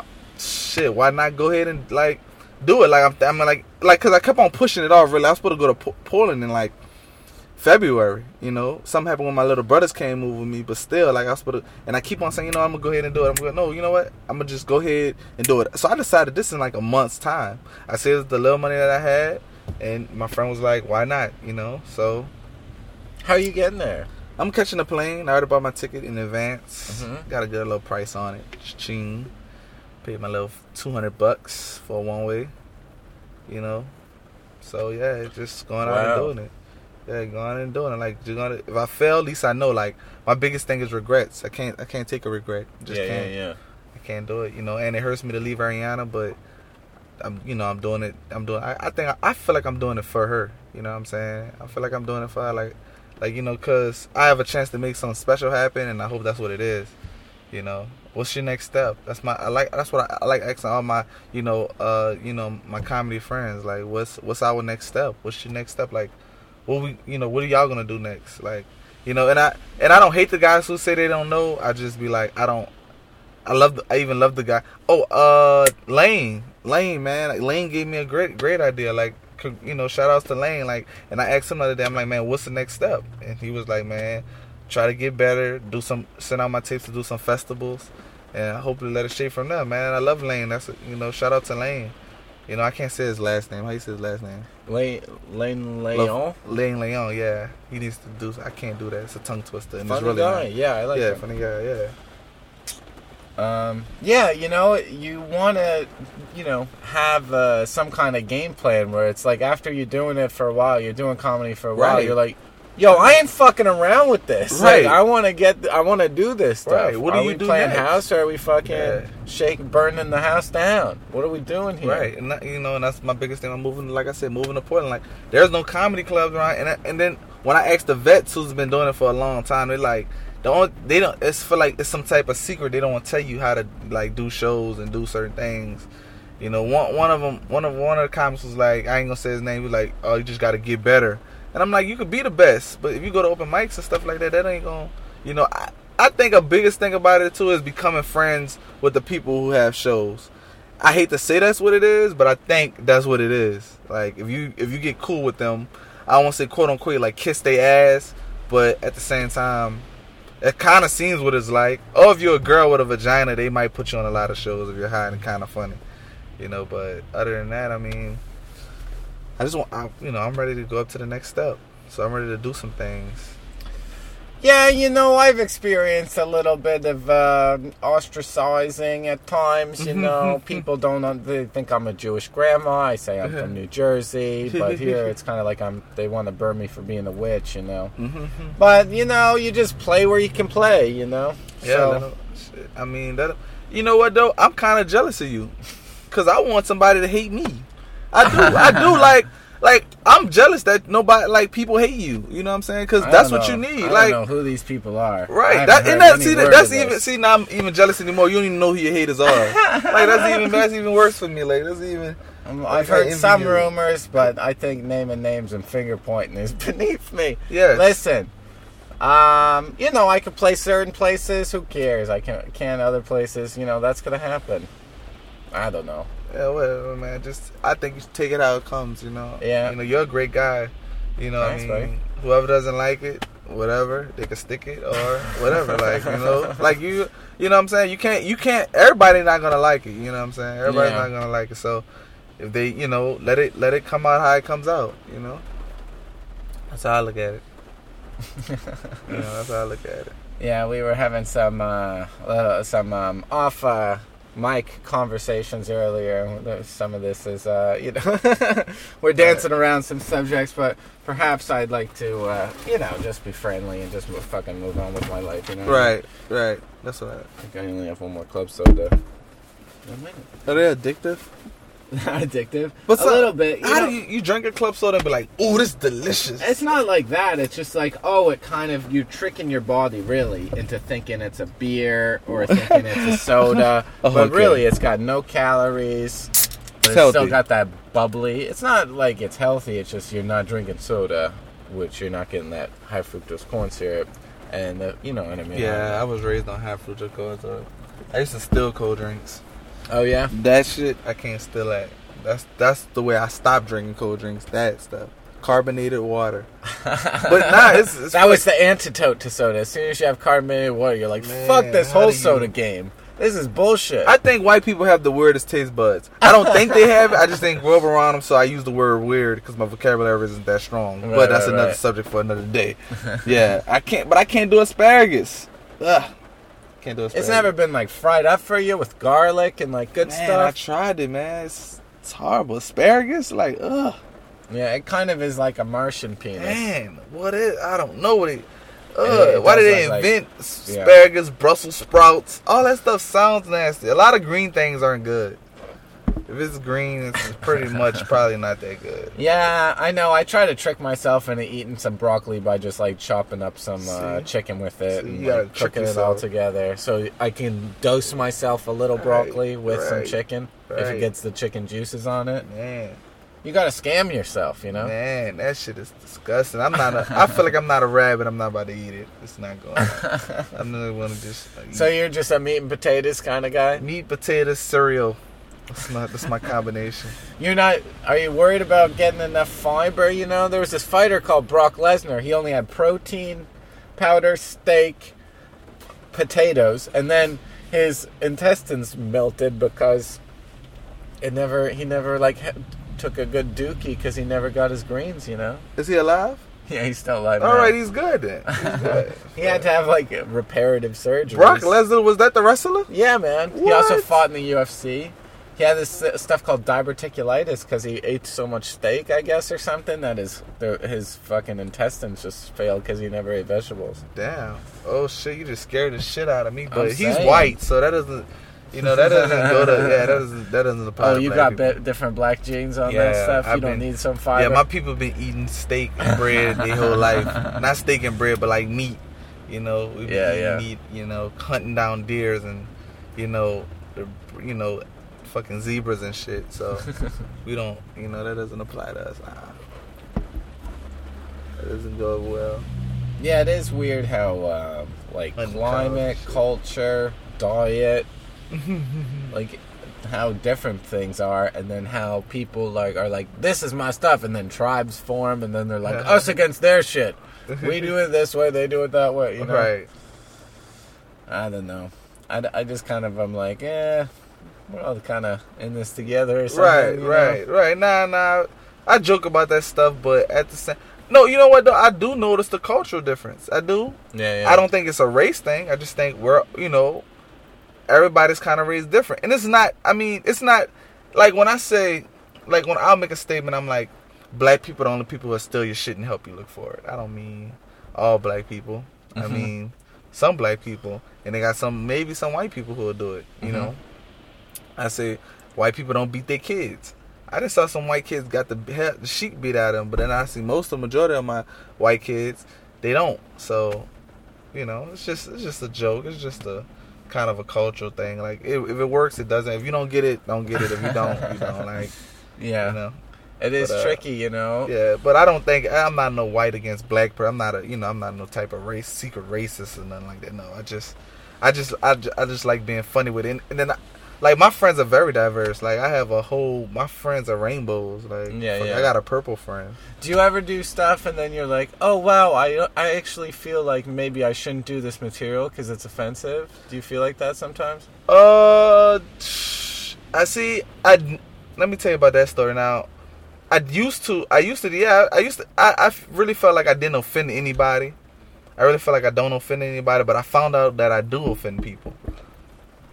shit, why not go ahead and like do it? Like I'm, I'm like, like, cause I kept on pushing it off. Really, I was supposed to go to P- Portland in like February. You know, something happened when my little brothers came move with me, but still, like I was supposed to, and I keep on saying, you know, I'm gonna go ahead and do it. I'm gonna, no, you know what? I'm gonna just go ahead and do it. So I decided this in like a month's time. I saved the little money that I had, and my friend was like, why not? You know, so. How are you getting there? I'm catching a plane. I already bought my ticket in advance. Mm-hmm. Got a good little price on it. Ching. Paid my little two hundred bucks for a one way. You know, so yeah, just going out Wow. and doing it. Yeah, going and doing it. Like, you're gonna, if I fail, at least I know. Like, my biggest thing is regrets. I can't, I can't take a regret. Just yeah, can't. yeah, yeah. I can't do it. You know, and it hurts me to leave Ariana, but I'm, you know, I'm doing it. I'm doing. I, I think I, I feel like I'm doing it for her. You know what I'm saying? I feel like I'm doing it for her. Like, like you know, cause I have a chance to make something special happen, and I hope that's what it is. You know, what's your next step? That's my. I like. That's what I, I like asking all my, you know, uh, you know, my comedy friends. Like, what's what's our next step? What's your next step? Like, what we, you know, what are y'all gonna do next? Like, you know, and I and I don't hate the guys who say they don't know. I just be like, I don't. I love. The, I even love the guy. Oh, uh, Lane, Lane, man, like, Lane gave me a great, great idea. Like, you know, shout outs to Lane. Like, and I asked him the other day, I'm like, man, what's the next step? And he was like, man, try to get better, do some, send out my tapes to do some festivals, and hopefully let it shape from there, man. I love Lane. That's a, you know, shout out to Lane. You know, I can't say his last name. How you say his last name? Lane Lane Leon. Lane Leon. Yeah, he needs to do. I can't do that. It's a tongue twister. And Funny it's really guy. not. Yeah, I like yeah, him. funny guy. Yeah. Um, yeah, you know, you want to, you know, have uh, some kind of game plan where it's like after you're doing it for a while, you're doing comedy for a while, Right. you're like, yo, I ain't fucking around with this. Right. Like, I want to get, I want to do this stuff. Right. What do are you we do playing next? house or are we fucking Yeah. shaking, burning the house down? What are we doing here? Right, and that, you know, and that's my biggest thing. I'm moving, like I said, moving to Portland. Like, there's no comedy clubs around, and I, and then when I asked the vets who's been doing it for a long time, they're like, the only, they don't. It's for like it's some type of secret. They don't want to tell you how to like do shows and do certain things. You know, one one of them, one of one of the comics was like, I ain't gonna say his name. He was like, oh, you just got to get better. And I'm like, you could be the best, but if you go to open mics and stuff like that, that ain't gonna, you know. I, I think a biggest thing about it too is becoming friends with the people who have shows. I hate to say that's what it is, but I think that's what it is. Like, if you if you get cool with them, I don't want to say quote unquote like kiss their ass, but at the same time, it kind of seems what it's like. Or if you're a girl with a vagina, they might put you on a lot of shows if you're hot and kind of funny, you know. But other than that, I mean, I just want, I, you know, I'm ready to go up to the next step. So I'm ready to do some things. Yeah, you know, I've experienced a little bit of uh, ostracizing at times. You know, people don't un- they think I'm a Jewish grandma. I say I'm from New Jersey, but here it's kind of like I'm. They want to burn me for being a witch. You know, but you know, you just play where you can play. You know, Yeah, So, that'll- shit. I mean, that. You know what though? I'm kind of jealous of you, cause I want somebody to hate me. I do. I do like. Like, I'm jealous that nobody, like, people hate you. You know what I'm saying? Because I that's don't what know. you need. I like, don't know who these people are. I right? haven't That, and heard that's any see, that, word that's of even this. see now I'm even jealous anymore. You don't even know who your haters are. Like, that's even that's even worse for me. Like, that's even. Um, like, I've I heard envy some you. rumors, but I think naming names and finger pointing is beneath me. Yes. Listen, um, you know, I can play certain places. Who cares? I can can other places. You know, that's gonna happen. I don't know. Yeah, whatever, man. Just I think you should take it how it comes. You know. Yeah. You know, you're a great guy. You know, Thanks, what I mean, buddy. whoever doesn't like it, whatever, they can stick it or whatever. Like, you know, like you, you know what I'm saying? You can't, you can't. Everybody's not gonna like it. You know what I'm saying? Everybody's Yeah. not gonna like it. So if they, you know, let it, let it come out how it comes out. You know. That's how I look at it. You know, that's how I look at it. Yeah, we were having some uh, uh some um, off uh, mic conversations earlier. Some of this is, uh, you know, we're dancing around some subjects, but perhaps I'd like to, uh, you know, just be friendly and just fucking move on with my life, you know? Right, right. That's what I... I think I only have one more club soda. Are they addictive? Not addictive. But a little bit. You How know, do you, you drink a club soda and be like, "Ooh, this is delicious"? It's not like that. It's just like, oh, it kind of, you're tricking your body really into thinking it's a beer or thinking it's a soda. Oh, but okay. really, it's got no calories. But It's it's healthy. still got that bubbly. It's not like it's healthy. It's just you're not drinking soda, which you're not getting that high fructose corn syrup. And, uh, you know what I mean? Yeah, I was raised on high fructose corn syrup. I used to steal cold drinks. Oh, yeah? That shit, I can't steal that. That's that's the way I stopped drinking cold drinks. That stuff, carbonated water. But nah, it's, it's that was the antidote to soda. As soon as you have carbonated water, you're like, Man, fuck this how whole do you- soda game. This is bullshit. I think white people have the weirdest taste buds. I don't think they have it. I just think grow up around them, so I use the word weird because my vocabulary isn't that strong. Right, but that's right, another right. subject for another day. Yeah, I can't. But I can't do asparagus. Ugh, can't do asparagus. It's never been like fried up for you with garlic and like good Man, I stuff. tried it, man. It's, it's horrible. Asparagus, like, ugh. Yeah, it kind of is like a Martian penis. Man, what is? I don't know what it. It- Ugh, it why does did they look like- invent yeah. asparagus, Brussels sprouts? All that stuff sounds nasty. A lot of green things aren't good. If it's green, it's pretty much probably not that good. Yeah, I know. I try to trick myself into eating some broccoli by just like chopping up some uh, See? chicken with it See, and you gotta like, trick cooking it all yourself. together, so I can dose myself a little Right, broccoli with some right, chicken if right. it gets the chicken juices on it. Man, You gotta scam yourself, you know. man, that shit is disgusting. I'm not. A, I feel like I'm not a rabbit. I'm not about to eat it. It's not going. on. I'm not going to just. Like, So eat you're just a meat and potatoes kind of guy. meat, potatoes, cereal. That's not. That's my combination. You're not. Are you worried about getting enough fiber? You know, there was this fighter called Brock Lesnar. He only had protein, powder, steak, potatoes, and then his intestines melted because it never. He never like ha- took a good dookie because he never got his greens. You know. Is he alive? Yeah, he's still alive. All now. right, he's good then. He's good. He had to have like reparative surgery. Brock Lesnar, was that the wrestler? Yeah, man. He also What? fought in the U F C. He had this uh, stuff called diverticulitis because he ate so much steak, I guess, or something, that his the, his fucking intestines just failed because he never ate vegetables. Damn. Oh shit, you just scared the shit out of me. But I'm he's saying. white, so that doesn't. You know that doesn't go to. Yeah, that doesn't. That doesn't apply. Oh, to you black got people. bi- different black genes on Yeah, that stuff? You I've don't been- need some fiber? Yeah, my people been eating steak and bread their whole life. Not steak and bread, but like meat. You know, we been Yeah, eating yeah. meat. You know, hunting down deers and you know, the, you know, fucking zebras and shit. So we don't. You know, that doesn't apply to us. Nah. That doesn't go well. Yeah, it is weird how, uh, like, Hunting climate, cows, shit. culture, diet, like, how different things are, and then how people, like, are like, this is my stuff, and then tribes form, and then they're like, us against their shit. We do it this way, they do it that way, you know? Right. I don't know. I, I just kind of, I'm like, eh, we're all kind of in this together or something. Right, you know? right, right. Nah, nah. I joke about that stuff, but at the same, no, you know what though? I do notice the cultural difference. I do. Yeah, yeah. I don't think it's a race thing. I just think we're, you know, everybody's kind of raised different, and it's not. I mean, it's not like when I say, like when I'll make a statement, I'm like, black people are the only people who steal your shit and help you look for it. I don't mean all black people. I Mhm. mean some black people, and they got some maybe some white people who will do it. You Mhm. know, I say white people don't beat their kids. I just saw some white kids got the, he- the sheet beat out of them, but then I see most of the majority of my white kids, they don't. So, you know, it's just it's just a joke. It's just a kind of a cultural thing. Like if, if it works, it doesn't. If you don't get it, don't get it. If you don't, you don't. Like, Yeah. you know. It is But, uh, tricky, you know? Yeah, but I don't think I'm not no white against black person. I'm not a, you know, I'm not no type of race, secret racist or nothing like that. No, I just, I just, I, ju- I just like being funny with it. And, and then, I, like my friends are very diverse. Like I have a whole, my friends are rainbows. Like Yeah, fuck, yeah. I got a purple friend. Do you ever do stuff and then you're like, oh, wow, I, I actually feel like maybe I shouldn't do this material because it's offensive? Do you feel like that sometimes? Uh, I see. I let me tell you about that story now. I used to, I used to, yeah, I used to, I, I really felt like I didn't offend anybody. I really feel like I don't offend anybody, but I found out that I do offend people.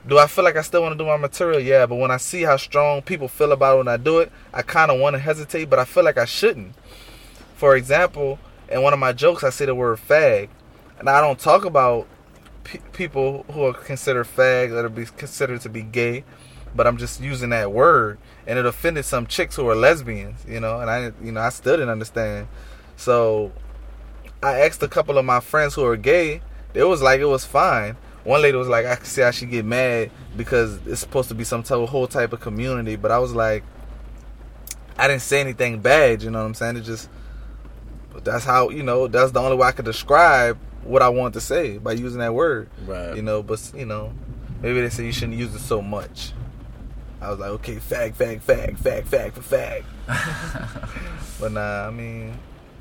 Do I feel like I still want to do my material? Yeah, but when I see how strong people feel about it when I do it, I kind of want to hesitate, but I feel like I shouldn't. For example, in one of my jokes, I say the word fag, and I don't talk about pe- people who are considered fag, that are be considered to be gay, but I'm just using that word, and it offended some chicks who are lesbians, you know, and I, you know, I still didn't understand. So I asked a couple of my friends who are gay. It was like it was fine. One lady was like, I can see how she get mad because it's supposed to be some type of whole type of community. But I was like, I didn't say anything bad, you know what I'm saying? It just, that's how, you know, that's the only way I could describe what I want to say, by using that word. Right. You know, but, you know, maybe they say you shouldn't use it so much. I was like, okay, fag, fag, fag, fag, fag for fag. But nah, I mean,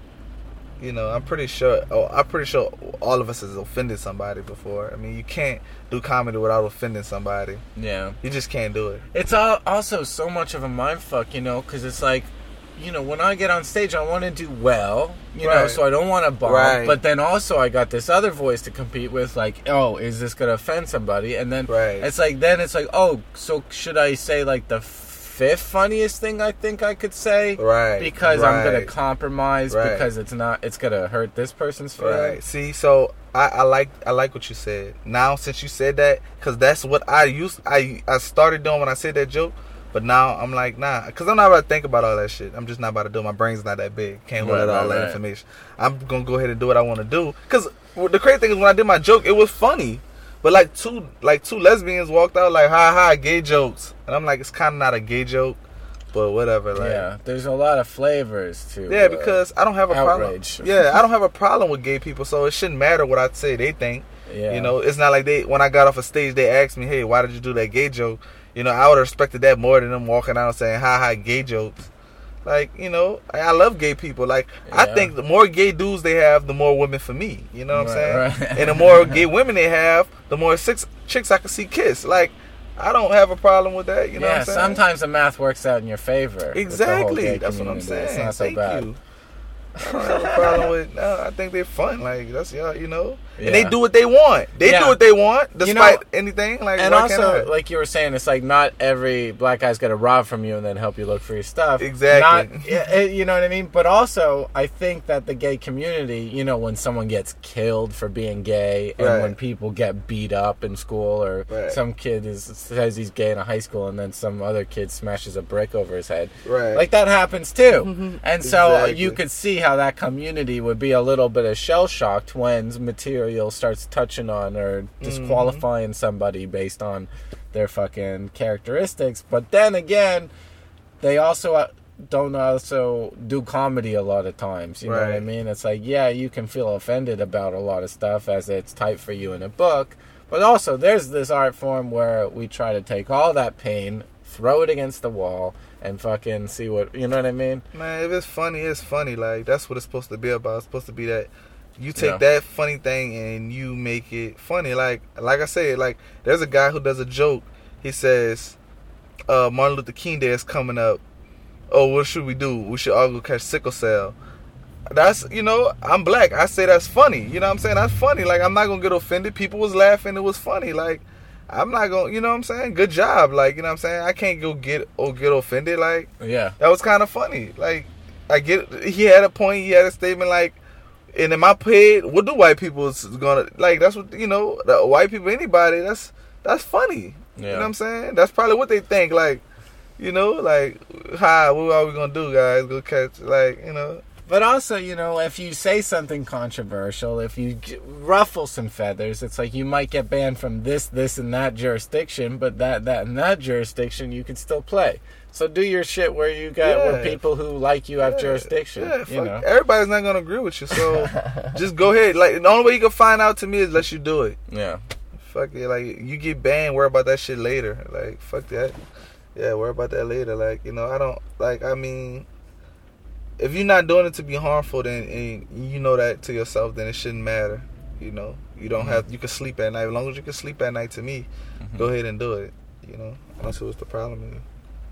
you know, I'm pretty sure. Oh, I'm pretty sure all of us has offended somebody before. I mean, you can't do comedy without offending somebody. Yeah, you just can't do it. It's all, also so much of a mindfuck, you know, because it's like, you know, when I get on stage, I want to do well, you Right. know, so I don't want to bomb. Right. But then also, I got this other voice to compete with, like, oh, is this gonna offend somebody? And then Right. it's like, then it's like, oh, so should I say like the fifth funniest thing I think I could say, Right, because I'm gonna right. compromise Right. because it's not, it's gonna hurt this person's feelings. Right. See, so I, I like I like what you said. Now, since you said that, because that's what I used I I started doing when I said that joke. But now I'm like, nah, because I'm not about to think about all that shit. I'm just not about to do it. My brain's not that big. Can't hold Right, all right, that right. information. I'm gonna go ahead and do what I want to do. Because the crazy thing is, when I did my joke, it was funny. But like two like two lesbians walked out like, ha ha, gay jokes, and I'm like, it's kind of not a gay joke. But whatever, like, Yeah, there's a lot of flavors to yeah, uh, because I don't have a outrage. problem. Yeah, I don't have a problem with gay people, so it shouldn't matter what I say they think. Yeah. You know, it's not like they when I got off a stage, they asked me, "Hey, why did you do that gay joke?" You know, I would have respected that more than them walking out and saying, "Ha ha, gay jokes." Like, you know, I, I love gay people. Like, I Yeah. think the more gay dudes they have, the more women for me. You know what I'm Right, saying? right. And the more gay women they have, the more six chicks I can see kiss. Like, I don't have a problem with that. You know yeah, what I'm saying? sometimes the math works out in your favor. with the whole Exactly. gay That's what I'm community. It's saying. not so Thank bad. you. I don't have a problem with. No, I think they're fun. Like, that's yeah, you know, Yeah. and they do what they want. They Yeah. do what they want, You despite know, anything. Like, And why can't also, I? like you were saying, it's like not every black guy's gonna rob from you and then help you look for your stuff. Exactly. Not, yeah, it- you know what I mean? But also, I think that the gay community, you know, when someone gets killed for being gay, and Right. when people get beat up in school, or Right. some kid is says he's gay in a high school, and then some other kid smashes a brick over his head, Right. like that happens too. And so Exactly. you could see how that community would be a little bit of shell shocked when material starts touching on or disqualifying somebody based on their fucking characteristics. But then again, they also uh, don't also do comedy a lot of times. You know what I Right. mean? It's like, yeah, you can feel offended about a lot of stuff as it's typed for you in a book. But also, there's this art form where we try to take all that pain, throw it against the wall, and fucking see what, you know what I mean? Man, if it's funny, it's funny. Like, that's what it's supposed to be about. It's supposed to be that you take Yeah. that funny thing and you make it funny. Like, like I said, like, there's a guy who does a joke. He says, uh, Martin Luther King Day is coming up. Oh, what should we do? We should all go catch sickle cell. That's, you know, I'm black. I say that's funny. You know what I'm saying? That's funny. Like, I'm not going to get offended. People was laughing. It was funny. Like, I'm not going to, you know what I'm saying? Good job. Like, you know what I'm saying? I can't go get or get offended. Like, Yeah. that was kind of funny. Like, I get, he had a point. He had a statement like, and in my head, what do white people is gonna, like, that's what, you know, the white people, anybody, that's, that's funny. You know Yeah. what I'm saying? That's probably what they think. Like, you know, like, hi, what are we gonna do, guys? Go catch, like, you know. But also, you know, if you say something controversial, if you j- ruffle some feathers, it's like you might get banned from this, this, and that jurisdiction, but that, that, and that jurisdiction you can still play. So do your shit where you got Yeah. where people who like you have Yeah, jurisdiction. Yeah, you fuck, know, everybody's not gonna agree with you, so just go ahead. Like, the only way you can find out to me is let you do it. yeah, Fuck it, like, you get banned, worry about that shit later. Like, fuck that. Yeah, worry about that later. Like, you know, I don't, like, I mean, if you're not doing it to be harmful, then and you know that to yourself, then it shouldn't matter. You know, you don't Mm-hmm. have, you can sleep at night. As long as you can sleep at night, to me, Mm-hmm. go ahead and do it. You know, I don't see what's the problem is.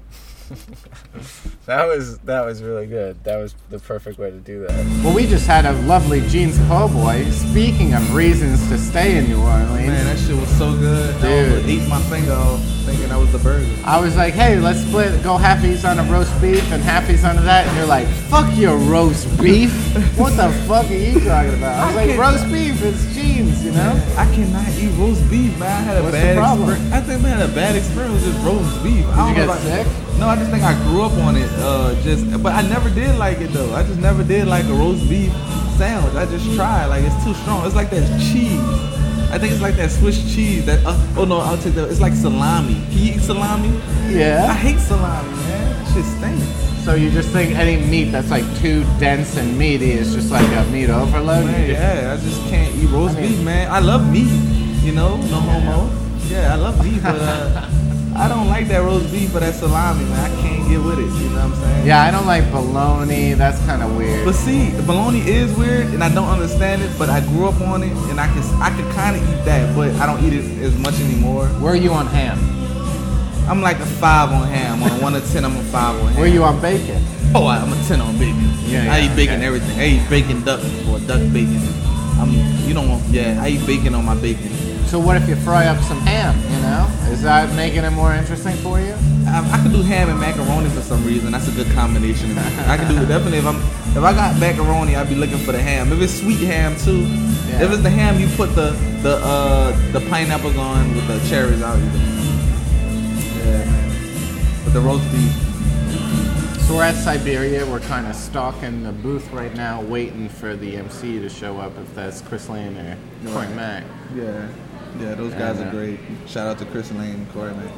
That was that was really good. That was the perfect way to do that. Well, we just had a lovely Jeans Po' Boy. Speaking of reasons to stay in New Orleans, Man, that shit was so good. Dude. I almost ate my finger off thinking that was the burger. I was like, hey, let's split, go halfies on a roast beef and halfies on that. And you're like, fuck your roast beef. What the fuck are you talking about? I was I like, can't- roast beef, it's Jeans, you know? I cannot eat roast beef, man. I had a What's the bad problem? experience. I think I had a bad experience with just roast beef. I Did don't you know get if I- sick? No, I just think I grew up on it. Uh, just, but I never did like it though. I just never did like a roast beef sandwich. I just tried. Like it's too strong. It's like that cheese. I think it's like that Swiss cheese. That uh, oh no, I'll take that. It's like salami. Can you eat salami? I Yeah. hate salami, man. That shit stinks. So you just think any meat that's like too dense and meaty is just like a meat overload? Man, yeah, I just can't eat roast I mean- beef, man. I love meat, you know, no homo. Yeah, I love beef, but uh, I don't like that roast beef or that salami, man. I can't get with it, you know what I'm saying? Yeah, I don't like bologna. That's kind of weird. But see, the bologna is weird, and I don't understand it. But I grew up on it, and I can I can kind of eat that, but I don't eat it as much anymore. Where are you on ham? I'm like a five on ham. On a one to ten, I'm a five on ham. Where are you on bacon? Oh, I- I'm a ten on bacon. Yeah, I yeah, eat bacon okay. everything. I eat bacon duck or duck bacon. I'm you don't want yeah. I eat bacon on my bacon. So what if you fry up some ham, you know? Is that making it more interesting for you? I, I could do ham and macaroni for some reason. That's a good combination. I could do it definitely if I'm if I got macaroni, I'd be looking for the ham. If it's sweet ham too. Yeah. If it's the ham, you put the the uh the pineapples on with the cherries. I'll eat it. Yeah. With the roast beef. So we're at Siberia. We're kind of stalking the booth right now, waiting for the M C to show up, if that's Chris Lane or Corey Mack. Yeah. Yeah, those guys And, uh, are great. Shout out to Chris Lane and Corey, man.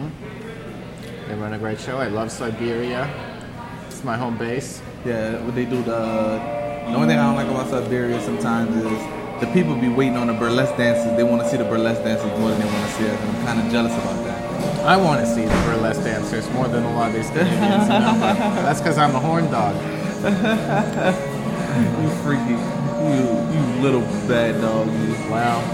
They run a great show. I love Siberia. It's my home base. Yeah, what they do, the, the only thing I don't like about Siberia sometimes is the people be waiting on the burlesque dances. They want to see the burlesque dances more than they want to see us. And I'm kind of jealous about that. I want to see the burlesque dancers more than a lot of these Canadians. You know? But that's because I'm a horn dog. You freaky, you you little bad dog. You. Wow.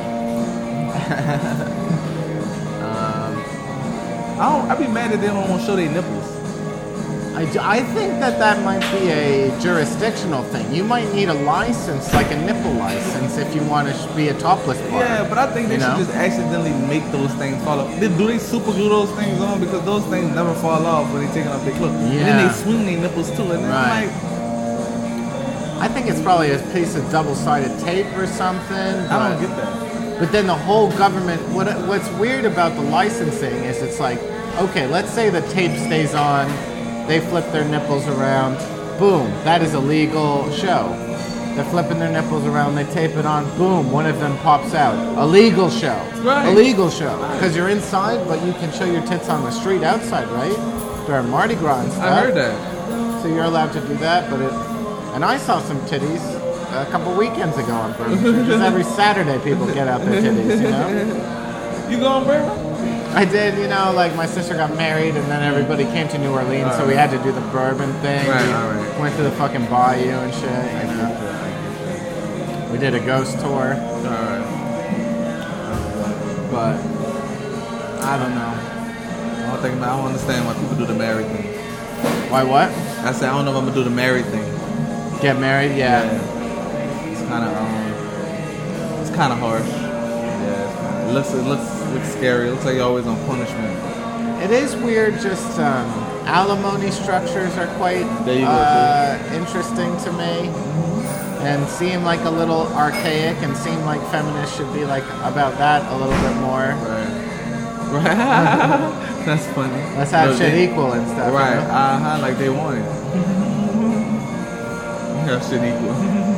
I don't. I be mad that they don't want to show their nipples. I, do- I think that that might be a jurisdictional thing. You might need a license, like a nipple license, if you want to sh- be a topless bar. Yeah, but I think they You should know? just accidentally make those things fall off. They, do they super glue those things on because those things never fall off when they taking off their clothes? And then Yeah. they swing their nipples too, and then Right. I'm like, I think it's probably a piece of double-sided tape or something. I but- don't get that. But then the whole government, what what's weird about the licensing is it's like, okay, let's say the tape stays on, they flip their nipples around, boom, that is a legal show. They're flipping their nipples around, they tape it on, boom, one of them pops out. A legal show. Right. A legal show. Because you're inside, but you can show your tits on the street outside, right? During Mardi Gras and stuff. I heard that. So you're allowed to do that, but it. And I saw some titties a couple weekends ago on Bourbon Street. Just every Saturday, people get out their titties, you know. You going, bro? I did, you know, like my sister got married, and then everybody came to New Orleans, so we had to do the bourbon thing. Right, we alright. went to the fucking bayou and shit. You know. We did a ghost tour, Alright. but I don't know. I don't think I don't understand why people do the married thing. Why what? I said I don't know if I'm gonna do the married thing. Get married? Yeah. It's kind of um, it's kind of harsh. Yeah, it's kinda, it looks it looks looks scary. It looks like you're always on punishment. It is weird. Just um, alimony structures are quite There you go, uh, interesting to me, and seem like a little archaic, and seem like feminists should be like about that a little bit more. Right. Right. That's funny. Let's have No, shit they- equal and stuff. you Right. know? Uh huh. Like they want it. Have shit equal.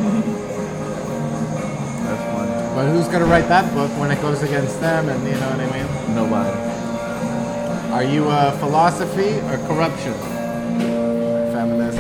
That's funny. But who's gonna write that book when it goes against them? And you know what I mean? Nobody. Are you uh, philosophy or corruption? Feminism.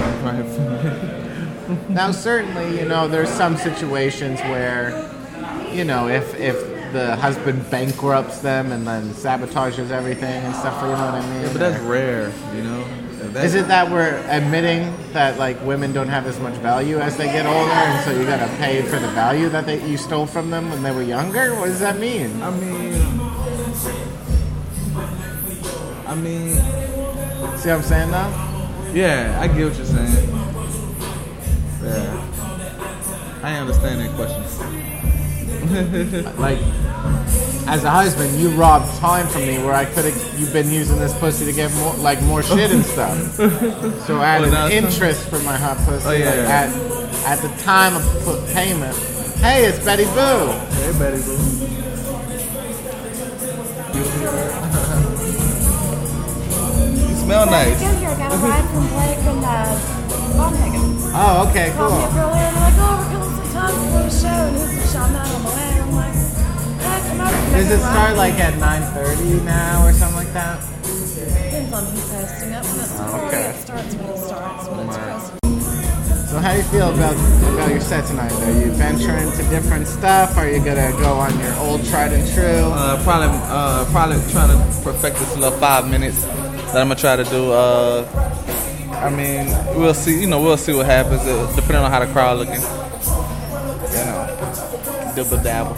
Now, certainly, you know, there's some situations where, you know, if if the husband bankrupts them and then sabotages everything and stuff, you know what I mean? Yeah, but that's rare, you know. If that's- Is it that we're admitting that like women don't have as much value as they get older, and so you gotta pay for the value that they you stole from them when they were younger? What does that mean? I mean, I mean, See what I'm saying now? Yeah, I get what you're saying. Yeah. I understand that question. Like, as a husband, you robbed time from me where I could have. You've been using this pussy to get more, like more shit and stuff. So I had Well, now an it's- interest for my hot pussy. Oh, yeah. Like at at the time of p- payment. Hey, it's Betty Boo. Hey, Betty Boo. You smell nice. I got a ride from Blake and uh, Bonhagen. Oh, okay, Called me cool. up earlier and they're like, oh, we're coming sometime before the show. And who's the show? I'm not on the way. I'm like, hey, come over. Does it start like at nine thirty now or something like that? Depends on who's hosting up. That's Oh, okay. It starts when it starts. When it's supposed to. So how do you feel about about your set tonight? Are you venturing to different stuff? Are you gonna go on your old tried and true? Uh, probably, uh, probably trying to perfect this little five minutes that I'm gonna try to do. Uh, I mean, we'll see. You know, we'll see what happens uh, depending on how the crowd looking. You know, dibble dabble.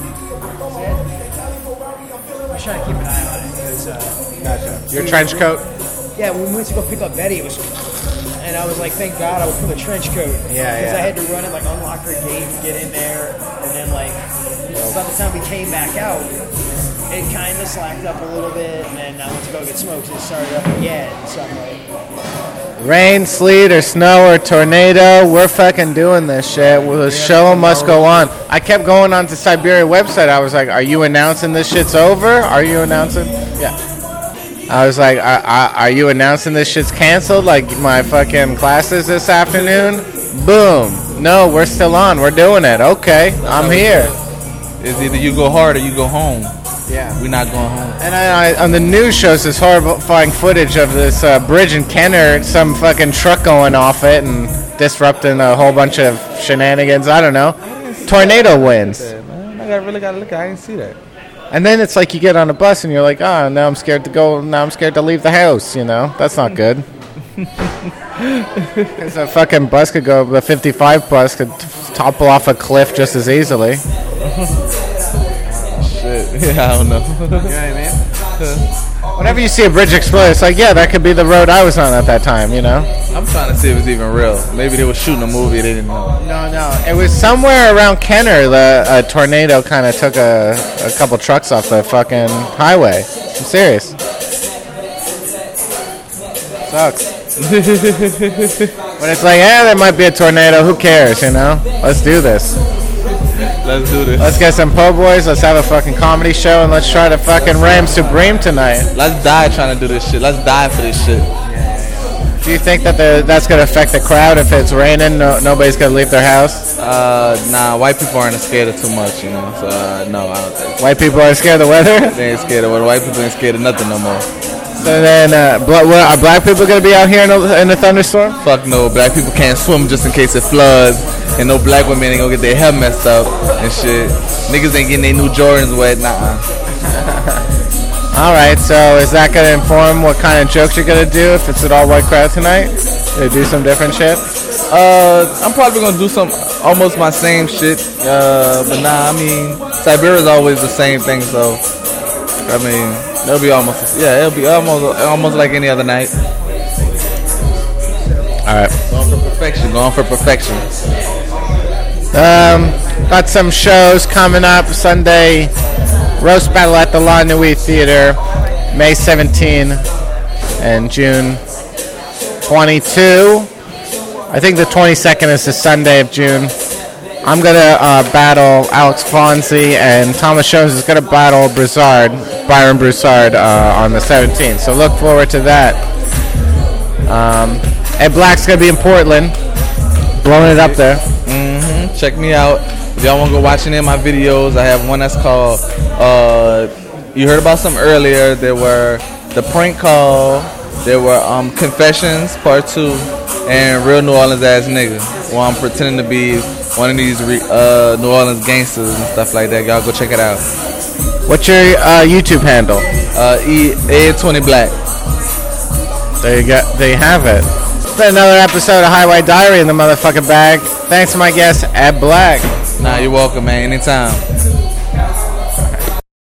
I try to keep an eye on it because. Uh, Gotcha. Your trench coat? Yeah, when we went to go pick up Betty, it was, and I was like, thank God I was put a trench coat. Yeah, Because yeah. I had to run it, like unlock her gate and get in there, and then like, by the time we came back out, it kind of slacked up a little bit, and then I went to go get smokes and it started up again. So I'm like, Rain, sleet, or snow, or tornado, we're fucking doing this shit. Well, the show must go on. I kept going on to Siberia website. I was like, are you announcing this shit's over? Are you announcing? Yeah. I was like, are, are, are you announcing this shit's canceled? Like my fucking classes this afternoon? Boom. No, we're still on. We're doing it. Okay, I'm here. It's either you go hard or you go home. Yeah. We're not going home. And I, I, on the news shows this horrifying footage of this uh, bridge in Kenner, some fucking truck going off it and disrupting a whole bunch of shenanigans. I don't know. Tornado winds. Man, I got really got to look. I didn't see that. And then it's like you get on a bus and you're like, oh, now I'm scared to go. Now I'm scared to leave the house. You know, that's not good. Because a fucking bus could go, the fifty-five bus could t- topple off a cliff just as easily. Shit. Yeah, I don't know. You know what I mean? Whenever you see a bridge explode, it's like, yeah, that could be the road I was on at that time, you know? I'm trying to see if it's even real. Maybe they were shooting a movie they didn't know. No, no. It was somewhere around Kenner. The a tornado kind of took a, a couple trucks off the fucking highway. I'm serious. Sucks. But it's like, yeah, there might be a tornado. Who cares, you know? Let's do this. Let's do this. Let's get some po' boys. Let's have a fucking comedy show, and let's try to fucking reign supreme tonight. Let's die trying to do this shit. Let's die for this shit. Do you think that the, that's going to affect the crowd if it's raining? No, nobody's going to leave their house? Uh, nah, white people aren't scared of too much, you know. So, uh, no, I don't think. White people are scared of the weather? They ain't scared of weather. White people ain't scared of nothing no more. So then, uh, bla- what, are black people going to be out here in a, in a thunderstorm? Fuck no. Black people can't swim just in case it floods. And no black women ain't gonna get their hair messed up and shit. Niggas ain't getting their new Jordans wet. Nah. All right, so is that going to inform what kind of jokes you're going to do if it's an all-white crowd tonight? They do some different shit? Uh, I'm probably gonna do some almost my same shit. Uh, but nah, I mean, Siberia's always the same thing. So, I mean, it'll be almost, yeah, it'll be almost, almost like any other night. All right. Going for perfection. Going for perfection. Um, got some shows coming up. Sunday, Roast Battle at the La Nuit Theater, May seventeenth and June twenty-second. I think the twenty-second is the Sunday of June. I'm going to uh, battle Alex Fonzie, and Thomas Jones is going to battle Broussard, Byron Broussard, uh, on the seventeenth. So look forward to that. Um, Ed Black's going to be in Portland, blowing it up there. Mm-hmm. Check me out. If y'all want to go watch any of my videos, I have one that's called, uh, you heard about some earlier. There were the prank call, there were um, Confessions Part two, and Real New Orleans Ass Nigga, where I'm pretending to be one of these re- uh, New Orleans gangsters and stuff like that. Y'all go check it out. What's your uh, YouTube handle? Uh, E A twenty Black. There you go. There you have it. It's been another episode of Highway Diary in the motherfucking bag. Thanks to my guest, Ed Black. Nah, you're welcome, man. Anytime.